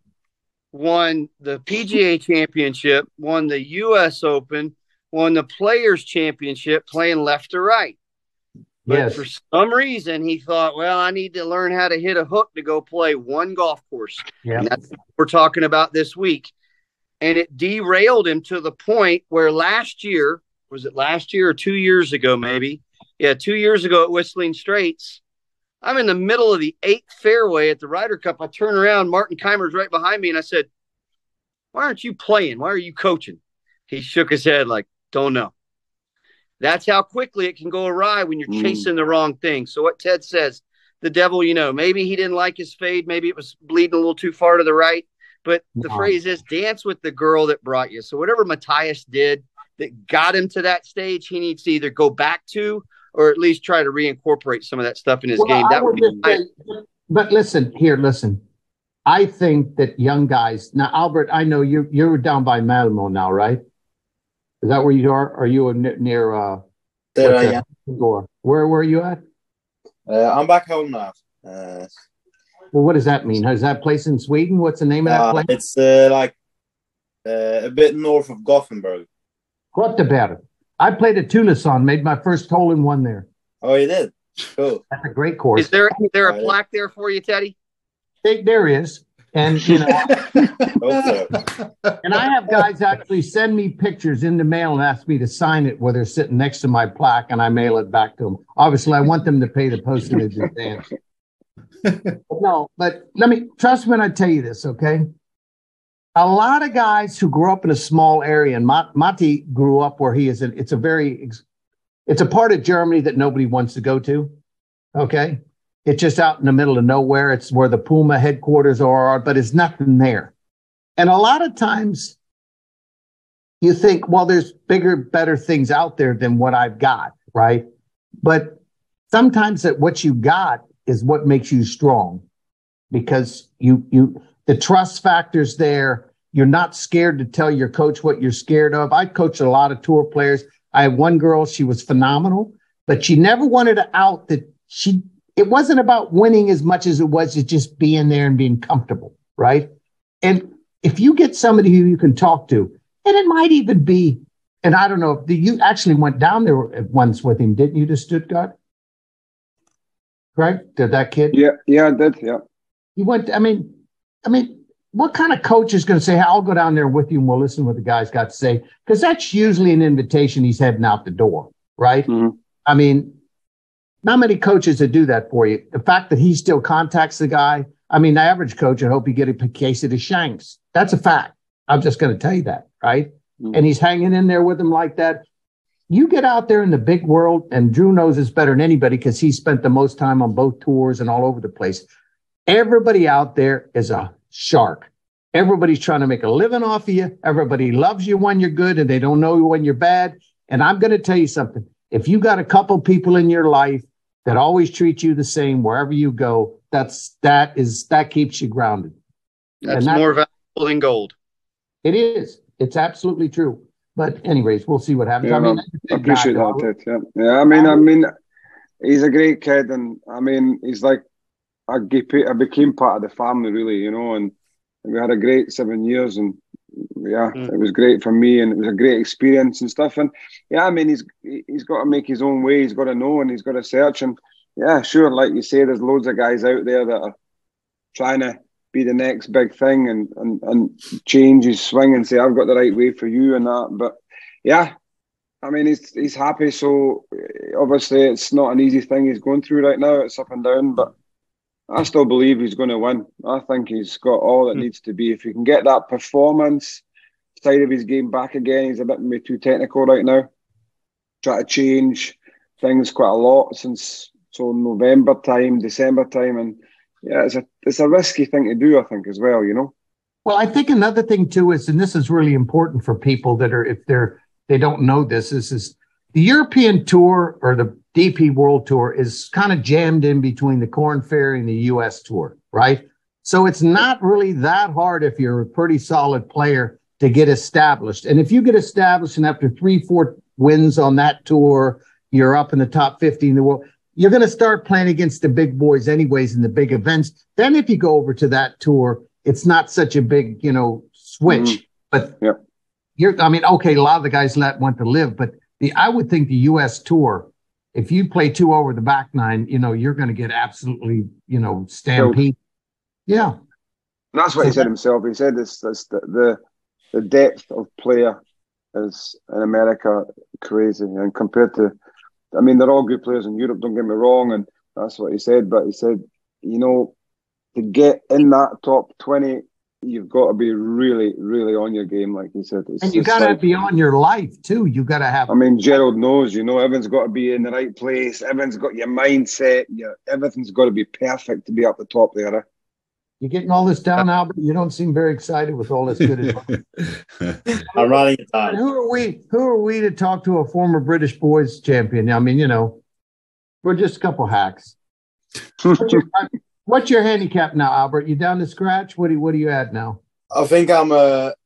won the PGA Championship, won the U.S. Open, won the Players Championship playing left to right. But for some reason, he thought, well, I need to learn how to hit a hook to go play one golf course. Yeah. And that's what we're talking about this week. And it derailed him to the point where last year, was it last year or 2 years ago maybe? Yeah, 2 years ago at Whistling Straits, I'm in the middle of the 8th fairway at the Ryder Cup. I turn around, Martin Keimer's right behind me, and I said, why aren't you playing? Why are you coaching? He shook his head like, don't know. That's how quickly it can go awry when you're chasing the wrong thing. So what Ted says, the devil, you know, maybe he didn't like his fade. Maybe it was bleeding a little too far to the right. But the phrase is dance with the girl that brought you. So whatever Matthias did that got him to that stage, he needs to either go back to or at least try to reincorporate some of that stuff in his game. That would be but listen. I think that young guys now, Albert, I know you're down by Malmo now, right? Is that where you are? Are you near there I am. Where are you at? I'm back home now. Well, what does that mean? Is that place in Sweden? What's the name of that place? It's like a bit north of Gothenburg. What about it? I played at Tucson, made my first hole-in-one there. Oh, you did? Cool. That's a great course. Is there a plaque there for you, Teddy? There is. And, you know, and I have guys actually send me pictures in the mail and ask me to sign it where they're sitting next to my plaque, and I mail it back to them. Obviously, I want them to pay the postage advance. But trust me when I tell you this, okay? A lot of guys who grew up in a small area, and Matti grew up where he is, it's a part of Germany that nobody wants to go to, okay? It's just out in the middle of nowhere. It's where the Puma headquarters are, but there's nothing there. And a lot of times you think, well, there's bigger, better things out there than what I've got, right? But sometimes that what you got is what makes you strong, because the trust factor's there. You're not scared to tell your coach what you're scared of. I coached a lot of tour players. I had one girl, she was phenomenal, but she never wanted to out that it wasn't about winning as much as it was just being there and being comfortable, right? And if you get somebody who you can talk to, and it might even be, and I don't know, you actually went down there once with him, didn't you, to Stuttgart? Right? Did that kid? Yeah, I did, yeah. He went, I mean, what kind of coach is going to say, hey, I'll go down there with you and we'll listen to what the guy's got to say? Because that's usually an invitation he's heading out the door, right? Mm-hmm. I mean, not many coaches that do that for you. The fact that he still contacts the guy, I mean, the average coach would hope you get a case of the shanks. That's a fact. I'm just going to tell you that, right? Mm-hmm. And he's hanging in there with him like that. You get out there in the big world, and Drew knows this better than anybody because he spent the most time on both tours and all over the place. Everybody out there is a shark. Everybody's trying to make a living off of you. Everybody loves you when you're good, and they don't know you when you're bad. And I'm going to tell you something. If you got a couple people in your life that always treat you the same wherever you go, that keeps you grounded. That's more valuable than gold. It is. It's absolutely true. But anyways, we'll see what happens. Yeah, I appreciate that, Ted. Yeah. I mean, he's a great kid, and I mean, he's like I became part of the family, really, you know, and we had a great 7 years, and it was great for me, and it was a great experience and stuff. And I mean, he's got to make his own way. He's got to know, and he's got to search. And sure, like you say, there's loads of guys out there that are trying to be the next big thing and change his swing and say, I've got the right way for you and that. But I mean, he's happy. So obviously it's not an easy thing he's going through right now. It's up and down, but I still believe he's going to win. I think he's got all it needs to be. If he can get that performance side of his game back again, he's a bit maybe too technical right now. Try to change things quite a lot since November time, December time, and it's a risky thing to do, I think, as well, you know. Well, I think another thing too is, and this is really important for people that are, if they don't know this, is the European Tour or the DP World Tour is kind of jammed in between the Korn Ferry and the U.S. Tour, right? So it's not really that hard if you're a pretty solid player to get established. And if you get established and after 3-4 wins on that tour, you're up in the top 50 in the world, you're going to start playing against the big boys anyways in the big events. Then if you go over to that tour, it's not such a big, switch. But a lot of the guys went to live, but I would think the U.S. Tour, if you play 2 over the back nine, you're going to get absolutely, stampede. Yeah. That's what he said himself. He said this the depth of player is in America crazy. And compared to, I mean, they're all good players in Europe, don't get me wrong, and that's what he said. But he said, to get in that top 20, you've got to be really, really on your game, like he said. And you got to be on your life, too. You got to have... I mean, Gerald knows, everyone's got to be in the right place. Everyone's got your mindset. Everything's got to be perfect to be up the top there. You getting all this down, Albert? You don't seem very excited with all this good advice. I'm running time. Who are we to talk to a former British boys champion? I mean, we're just a couple hacks. What's your handicap now, Albert? You down to scratch? What are you at now? I think I'm a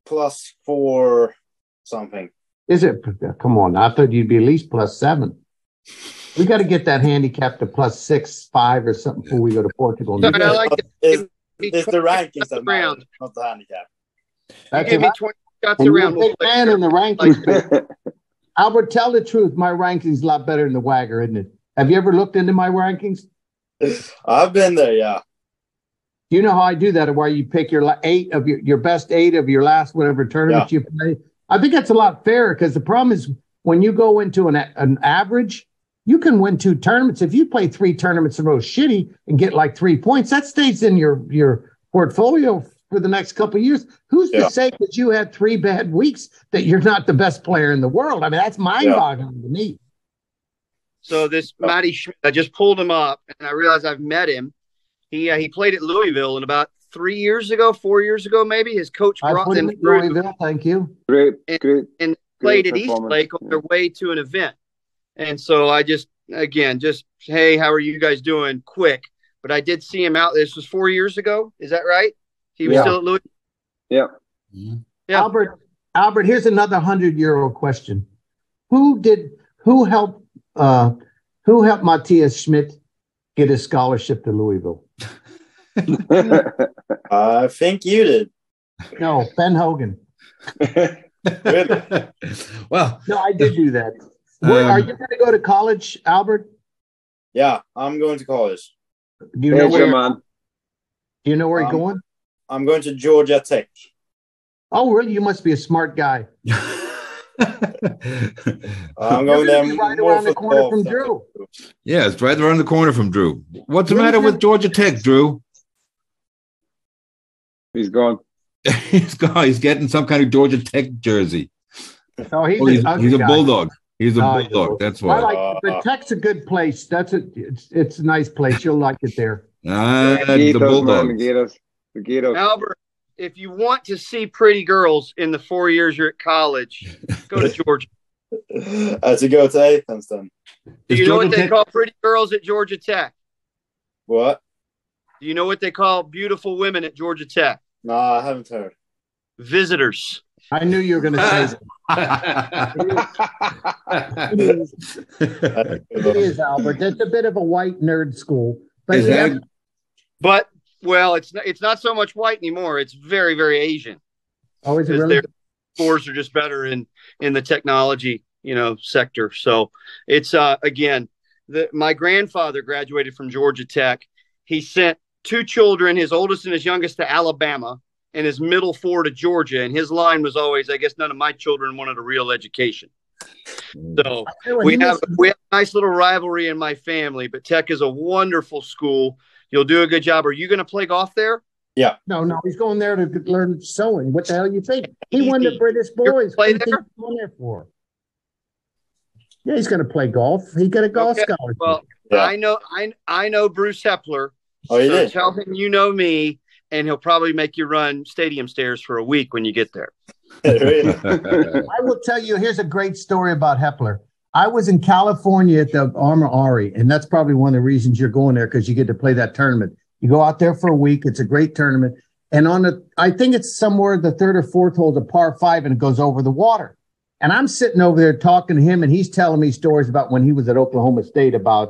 +4 something. Is it? Come on. I thought you'd be at least +7. We got to get that handicap to +6, 5 or something before we go to Portugal. No, I like it's the rankings that matter, not the handicap. You gave me shots And you're around. a big man in the rankings. But Albert, tell the truth. My ranking's a lot better than the Wagger, isn't it? Have you ever looked into my rankings? I've been there, yeah. Do you know how I do that, or where you pick your your best 8 of your last whatever tournament you play? I think that's a lot fairer, because the problem is when you go into an average, you can win 2 tournaments. If you play 3 tournaments in a row shitty and get like 3 points, that stays in your portfolio for the next couple of years. Who's to say that you had 3 bad weeks that you're not the best player in the world? I mean, that's mind-boggling to me. So this Matty Schmidt, I just pulled him up, and I realized I've met him. He played at Louisville, and about 4 years ago, maybe his coach brought them through. Louisville, thank you. Great, and played at Eastlake on their way to an event. And so I just, hey, how are you guys doing? Quick. But I did see him out. This was 4 years ago. Is that right? He was still at Louisville. Yeah. Yeah. Albert, here's another 100-euro question. Who helped Matthias Schmidt get a scholarship to Louisville? I think you did. No, Ben Hogan. Really? Well, no, I did do that. Are you going to go to college, Albert? Yeah, I'm going to college. Do you know where, man? Do you know where you're going? I'm going to Georgia Tech. Oh, really? You must be a smart guy. I'm going there right around the corner from Drew. Yeah, it's right around the corner from Drew. What's the matter with Georgia Tech, Drew? He's gone. He's gone. He's getting some kind of Georgia Tech jersey. Oh, he's a bulldog. He's a bulldog. That's why. But Tech's a good place. It's a nice place. You'll like it there. The Bulldogs. The Gators. Albert, if you want to see pretty girls in the 4 years you're at college, go to Georgia. To go to Athens, then. Do you know what they call pretty girls at Georgia Tech? What? Do you know what they call beautiful women at Georgia Tech? No, I haven't heard. Visitors. I knew you were going to say that. It is, Albert. That's a bit of a white nerd school. But well, it's not so much white anymore. It's very, very Asian. Oh, is it really? Their scores are just better in the technology, sector. So it's again, my grandfather graduated from Georgia Tech. He sent 2 children, his oldest and his youngest, to Alabama, and his middle 4 to Georgia. And his line was always, I guess none of my children wanted a real education. So we have a nice little rivalry in my family, but Tech is a wonderful school. You'll do a good job. Are you going to play golf there? Yeah. No, he's going there to learn sewing. What the hell you think? He won the British boys. Play what do you there? think he's going there for? Yeah, he's going to play golf. He got a golf scholarship. Well, yeah. I know Bruce Hepler. Oh, you did? Tell him you know me, and he'll probably make you run stadium stairs for a week when you get there. I will tell you, here's a great story about Hepler. I was in California at the Armour Ari, and that's probably one of the reasons you're going there, because you get to play that tournament. You go out there for a week. It's a great tournament. And I think it's somewhere the 3rd or 4th hole, a par 5, and it goes over the water. And I'm sitting over there talking to him, and he's telling me stories about when he was at Oklahoma State about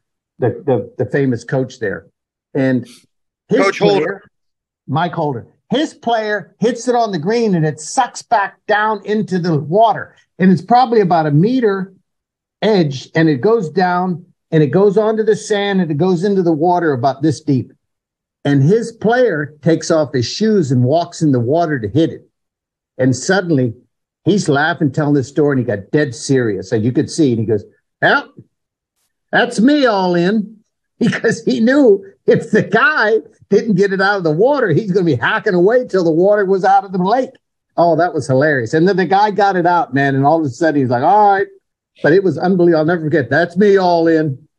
the famous coach there. And his Coach Holder. Mike Holder. His player hits it on the green, and it sucks back down into the water. And it's probably about a meter edge, and it goes down, and it goes onto the sand, and it goes into the water about this deep. And his player takes off his shoes and walks in the water to hit it. And suddenly, he's laughing, telling this story, and he got dead serious. And you could see, and he goes, "Well, that's me all in." Because he knew if the guy didn't get it out of the water, he's going to be hacking away till the water was out of the lake. Oh, that was hilarious. And then the guy got it out, man. And all of a sudden he's like, all right. But it was unbelievable. I'll never forget. That's me all in.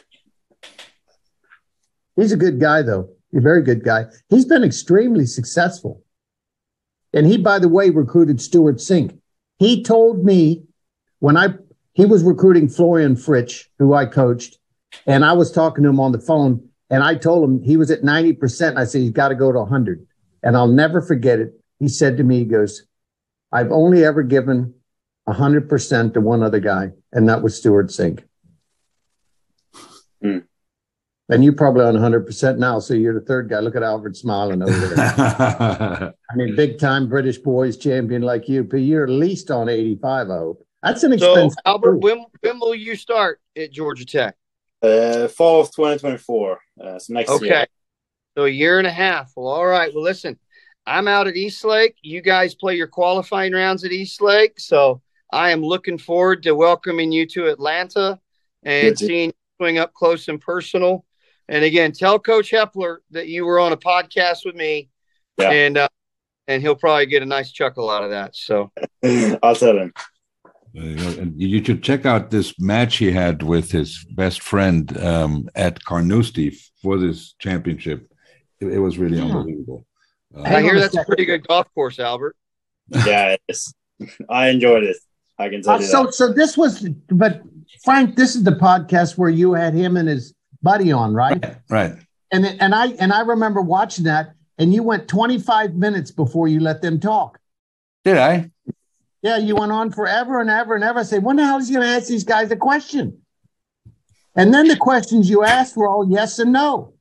He's a good guy, though. He's a very good guy. He's been extremely successful. And he, by the way, recruited Stuart Sink. He told me he was recruiting Florian Fritsch, who I coached. And I was talking to him on the phone, and I told him he was at 90%. And I said, he's got to go to 100. And I'll never forget it. He said to me, he goes, I've only ever given 100% to one other guy, and that was Stuart Sink. And And you're probably on 100% now, so you're the third guy. Look at Albert smiling over there. I mean, big-time British boys champion like you, but you're at least on 85, I hope. That's an expensive. So, Albert, when will you start at Georgia Tech? Fall of 2024, so next year. Okay, so a year and a half. Well, all right. Well, listen, I'm out at Eastlake. You guys play your qualifying rounds at Eastlake, so I am looking forward to welcoming you to Atlanta and seeing you swing up close and personal. And again, tell Coach Hepler that you were on a podcast with me, and he'll probably get a nice chuckle out of that. So I'll tell him. You should check out this match he had with his best friend at Carnoustie for this championship. It was really unbelievable. I hear that's a pretty good golf course, Albert. Yeah, it is. I enjoyed it. I can tell you that. So this was, but Frank, this is the podcast where you had him and his buddy on, right? Right. And I remember watching that, and you went 25 minutes before you let them talk. Did I? Yeah, you went on forever and ever and ever. I say, when the hell is he going to ask these guys a question? And then the questions you asked were all yes and no.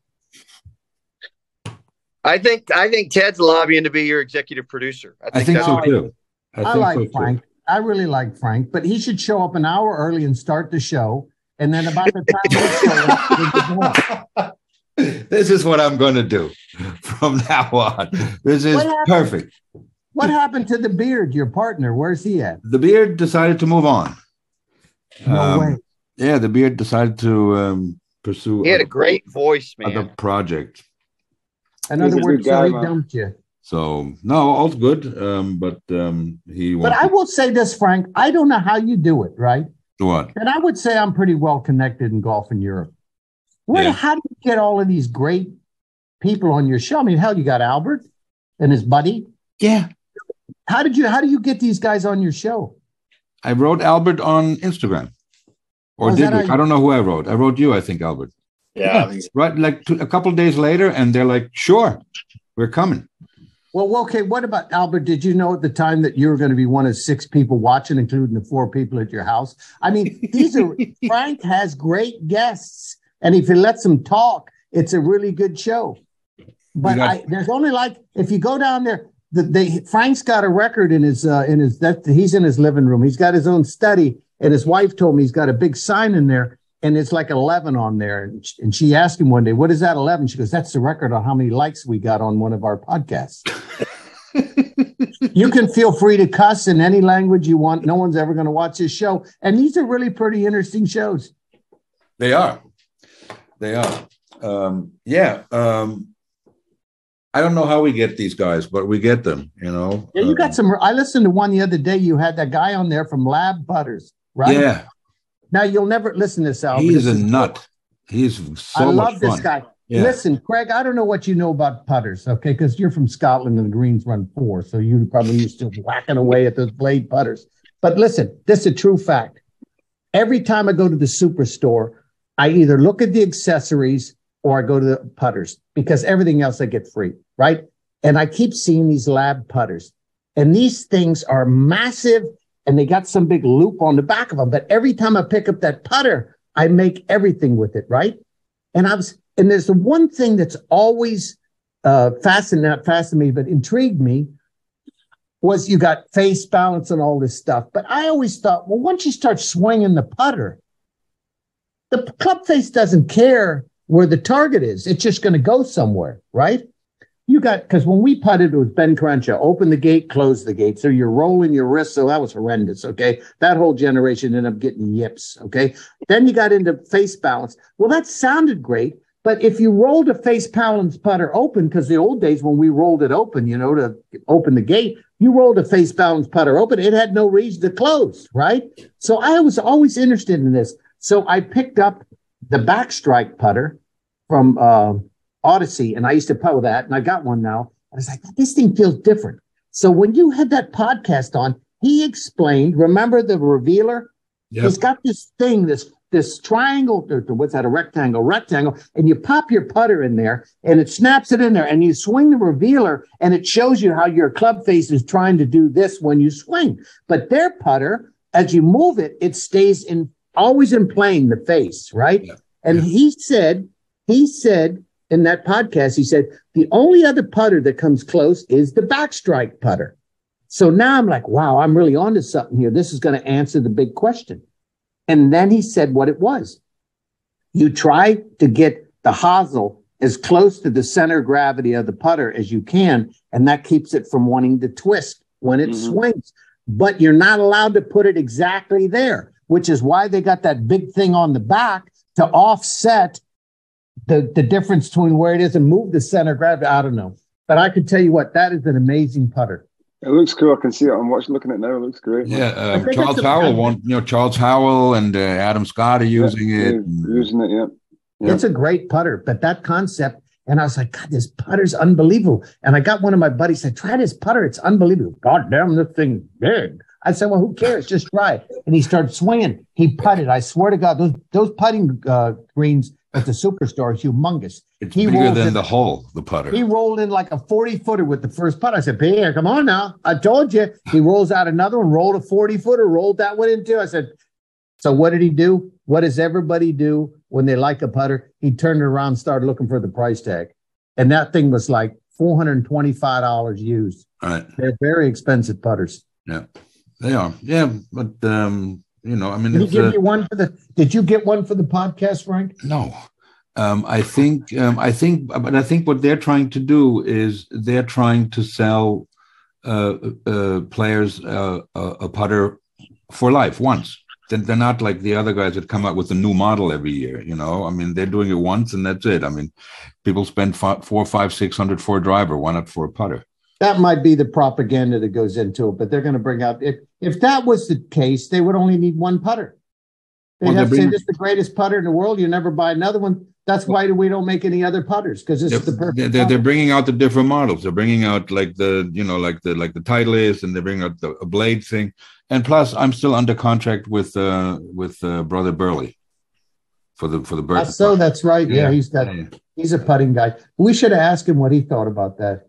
I think Ted's lobbying to be your executive producer. I think so too. I like Frank. I really like Frank, but he should show up an hour early and start the show. And then about the time we show up, this is what I'm going to do from now on. This is perfect. What happened to the Beard, your partner? Where's he at? The Beard decided to move on. No way. Yeah, the Beard decided to pursue. He had a great voice, man. The project. In other words, so he dumped you. So no, all's good. But he. But I will say this, Frank. I don't know how you do it, right? What? And I would say I'm pretty well connected in golf in Europe. How do you get all of these great people on your show? I mean, hell, you got Albert and his buddy. Yeah. How do you get these guys on your show? I wrote Albert on Instagram. Or did we? I don't know who I wrote. I wrote you, I think, Albert. Yeah. I think so. Right, like a couple of days later, and they're like, sure, we're coming. Well, okay, what about Albert? Did you know at the time that you were going to be one of 6 people watching, including the 4 people at your house? I mean, Frank has great guests, and if he lets them talk, it's a really good show. But there's only if you go down there, Frank's got a record in his he's in his living room. He's got his own study, and his wife told me he's got a big sign in there, and it's like 11 on there. And she asked him one day, "What is that 11?" She goes, "That's the record on how many likes we got on one of our podcasts." You can feel free to cuss in any language you want. No one's ever going to watch this show, and these are really pretty interesting shows. They are. I don't know how we get these guys, but we get them, you know. Yeah, you got some. I listened to one the other day. You had that guy on there from Lab Putters, right? Yeah. Now you'll never listen to this, Al. He's a nut. He's so much fun. I love this guy. Yeah. Listen, Craig, I don't know what you know about putters, okay? Because you're from Scotland and the greens run 4, so you probably used to whacking away at those blade putters. But listen, this is a true fact. Every time I go to the superstore, I either look at the accessories or I go to the putters because everything else I get free, right? And I keep seeing these Lab putters. And these things are massive, and they got some big loop on the back of them. But every time I pick up that putter, I make everything with it, right? And there's the one thing that's always not fascinated me, but intrigued me, was you got face balance and all this stuff. But I always thought, well, once you start swinging the putter, the club face doesn't care where the target is. It's just going to go somewhere, right? Because when we putted, it was Ben Crenshaw, open the gate, close the gate. So you're rolling your wrist. So that was horrendous, okay? That whole generation ended up getting yips, okay? Then you got into face balance. Well, that sounded great. But if you rolled a face balance putter open, because the old days when we rolled it open, you know, to open the gate, you rolled a face balance putter open, it had no reason to close, right? So I was always interested in this. So I picked up the backstrike putter from Odyssey, and I used to putt with that, and I got one now. I was like, this thing feels different. So when you had that podcast on, he explained, remember the revealer? Yep. He's got this thing, this triangle, what's that, a rectangle, and you pop your putter in there, and it snaps it in there, and you swing the revealer, and it shows you how your club face is trying to do this when you swing. But their putter, as you move it, it stays always in plane, the face, right? Yeah. And he said He said in that podcast, he said, the only other putter that comes close is the backstrike putter. So now I'm like, wow, I'm really onto something here. This is going to answer the big question. And then he said what it was. You try to get the hosel as close to the center of gravity of the putter as you can, and that keeps it from wanting to twist when it swings. But you're not allowed to put it exactly there, which is why they got that big thing on the back to offset the difference between where it is and move the center of gravity. I don't know. But I can tell you what, that is an amazing putter. It looks cool. I can see it. I'm looking at it now. It looks great. Yeah, Charles Howell Charles Howell and Adam Scott are using it. Using it, yeah. It's a great putter, but that concept, and I was like, God, this putter's unbelievable. And I got one of my buddies said, try this putter. It's unbelievable. God damn, this thing's big. I said, well, who cares? Just try it. And he started swinging. He putted. I swear to God, those putting greens at the Superstore are humongous. It's bigger than the hole, the putter. He rolled in like a 40-footer with the first putt. I said, Pierre, come on now. I told you. He rolls out another one, rolled a 40-footer, rolled that one in too. I said, so what did he do? What does everybody do when they like a putter? He turned it around and started looking for the price tag. And that thing was like $425 used. Right. They're very expensive putters. Yeah, they are. Yeah, but, I mean. Did you get one for the podcast, Frank? No. I think what they're trying to do is they're trying to sell players a putter for life once. They're not like the other guys that come out with a new model every year. I mean, they're doing it once and that's it. I mean, people spend $400, $500, $600 for a driver. Why not for a putter? That might be the propaganda that goes into it, but they're going to bring out if that was the case, they would only need one putter. They'd have to say this is the greatest putter in the world. You never buy another one. That's why we don't make any other putters, because this is the perfect. They're bringing out the different models. They're bringing out like the Titleist, and they're bringing out a blade thing. And plus, I'm still under contract with Brother Burley for the Burton. So that's right. Yeah, he's a putting guy. We should have asked him what he thought about that.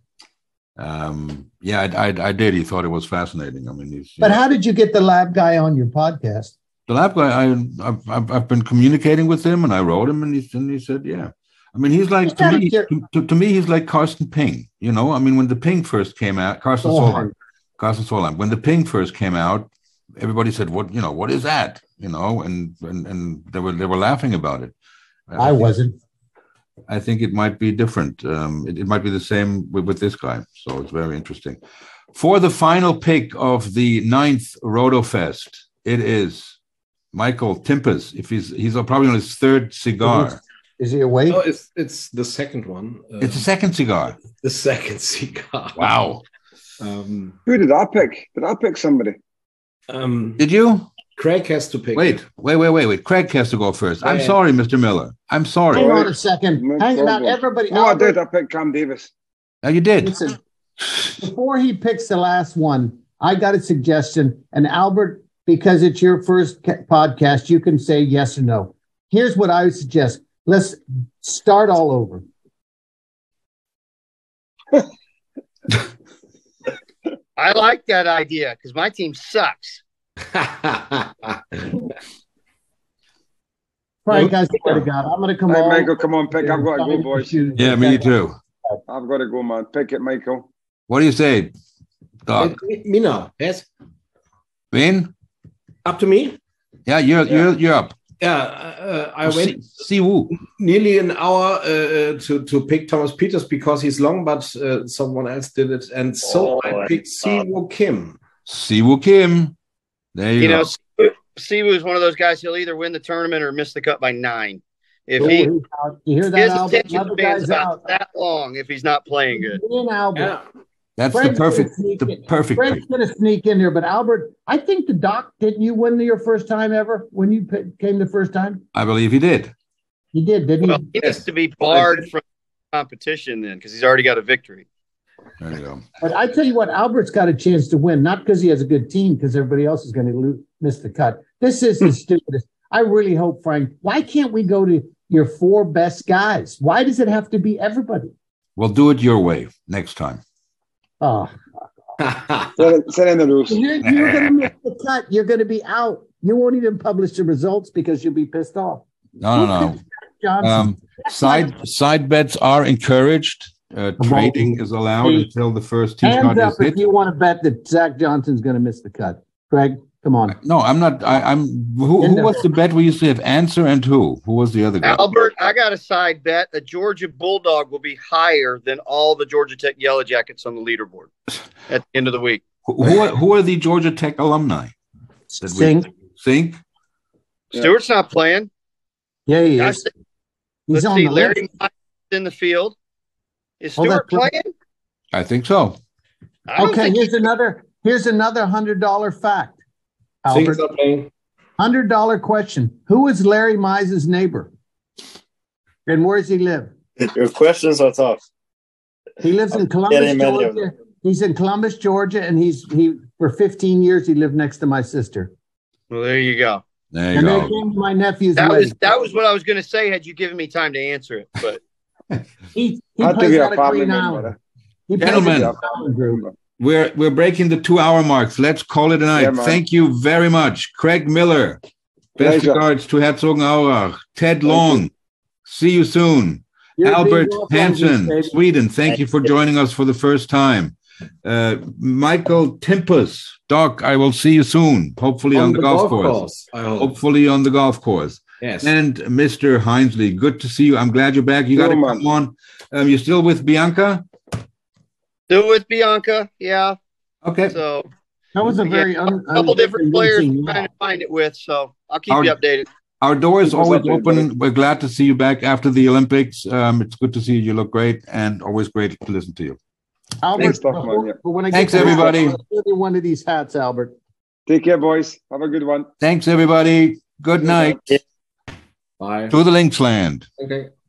I did. He thought it was fascinating. I mean, how did you get the lab guy on your podcast? The lab guy, I've been communicating with him, and I wrote him, and he said, yeah. I mean, he's like to me, he's like Carsten Ping. I mean, when the Ping first came out, Carsten Solheim. When the Ping first came out, everybody said, what is that? And they were laughing about it. I wasn't. I think it might be different. It might be the same with this guy. So it's very interesting. For the final pick of the 9th RotoFest, it is Michael Timpas. If he's probably on his third cigar. Is he awake? No, it's the second one. It's the second cigar. The second cigar. Wow. Who did I pick? Did I pick somebody? Did you? Craig has to pick. Wait. Craig has to go first. I'm sorry, Mr. Miller. I'm sorry. Hang on a second. Hang on, everybody. No, I did. I picked Cam Davis. Oh, you did? Listen, before he picks the last one, I got a suggestion. And Albert, because it's your first podcast, you can say yes or no. Here's what I would suggest. Let's start all over. I like that idea because my team sucks. Frank, guys, swear to God, I'm going to come on. Michael, come on, pick. I've got to go, boys. Yeah, me too. I've got to go, man. Pick it, Michael. What do you say, Doc? Me now, yes. Vin? Up to me? Yeah, you're up. Yeah, I went Woo. nearly an hour to pick Thomas Pieters because he's long, but someone else did it, and so I picked Siwoo Kim. Siwoo Kim. There you go. Siwoo is one of those guys. He'll either win the tournament or miss the cut by 9. If you hear that, his Albert? attention span's about that long if he's not playing good. Yeah. That's Fred's the perfect. Fred's going to sneak in there, but Albert, I think the Doc, didn't you win your first time ever when you came the first time? I believe he did. He did, didn't he? He needs to be barred from competition then because he's already got a victory. There you go. But I tell you what, Albert's got a chance to win, not because he has a good team, because everybody else is going to miss the cut. This is the stupidest. I really hope, Frank, why can't we go to your 4 best guys? Why does it have to be everybody? We'll do it your way next time. Oh. Set in the rules. You're going to miss the cut. You're going to be out. You won't even publish the results because you'll be pissed off. No. Side bets are encouraged. Trading is allowed until the first tee shot Hands up is hit. if you want to bet that Zach Johnson's going to miss the cut. Craig, come on. No, I'm not. Who was the bet we used to have? Answer and who? Who was the other guy? Albert, I got a side bet. A Georgia Bulldog will be higher than all the Georgia Tech Yellow Jackets on the leaderboard at the end of the week. Who are the Georgia Tech alumni? Sink. Stewart's not playing. Yeah, he is. He's on the Larry list. in the field. Is Stewart playing? I think so. Okay, here's another $100 fact. Albert, $100 question. Who is Larry Mize's neighbor? And where does he live? Your questions are tough. He lives in Columbus, Georgia. He's in Columbus, Georgia, and he for 15 years he lived next to my sister. Well, there you go. There you and go. they came to my nephew's wedding. That was what I was going to say had you given me time to answer it. But he plays out of Green Island. Gentlemen, we're breaking the 2-hour marks. Let's call it a night. Thank you very much. Craig Miller. Best regards to Herzogenaurach. Ted Long. See you soon. Albert Hansen, Sweden. Thank you for joining us for the first time. Michael Timpus. Doc, I will see you soon. Hopefully on the golf course. Hopefully on the golf course. Yes. And Mr. Hinesley, good to see you. I'm glad you're back. You got to come on. You're still with Bianca? Still with Bianca, yeah. Okay. So that was a very couple different players trying to find it with. So I'll keep you updated. Our door is always open. We're glad to see you back after the Olympics. It's good to see you. You look great, and always great to listen to you. Albert, thanks, everybody. One of these hats, Albert. Take care, boys. Have a good one. Thanks, everybody. Good night. Bye. To the Linksland. Okay.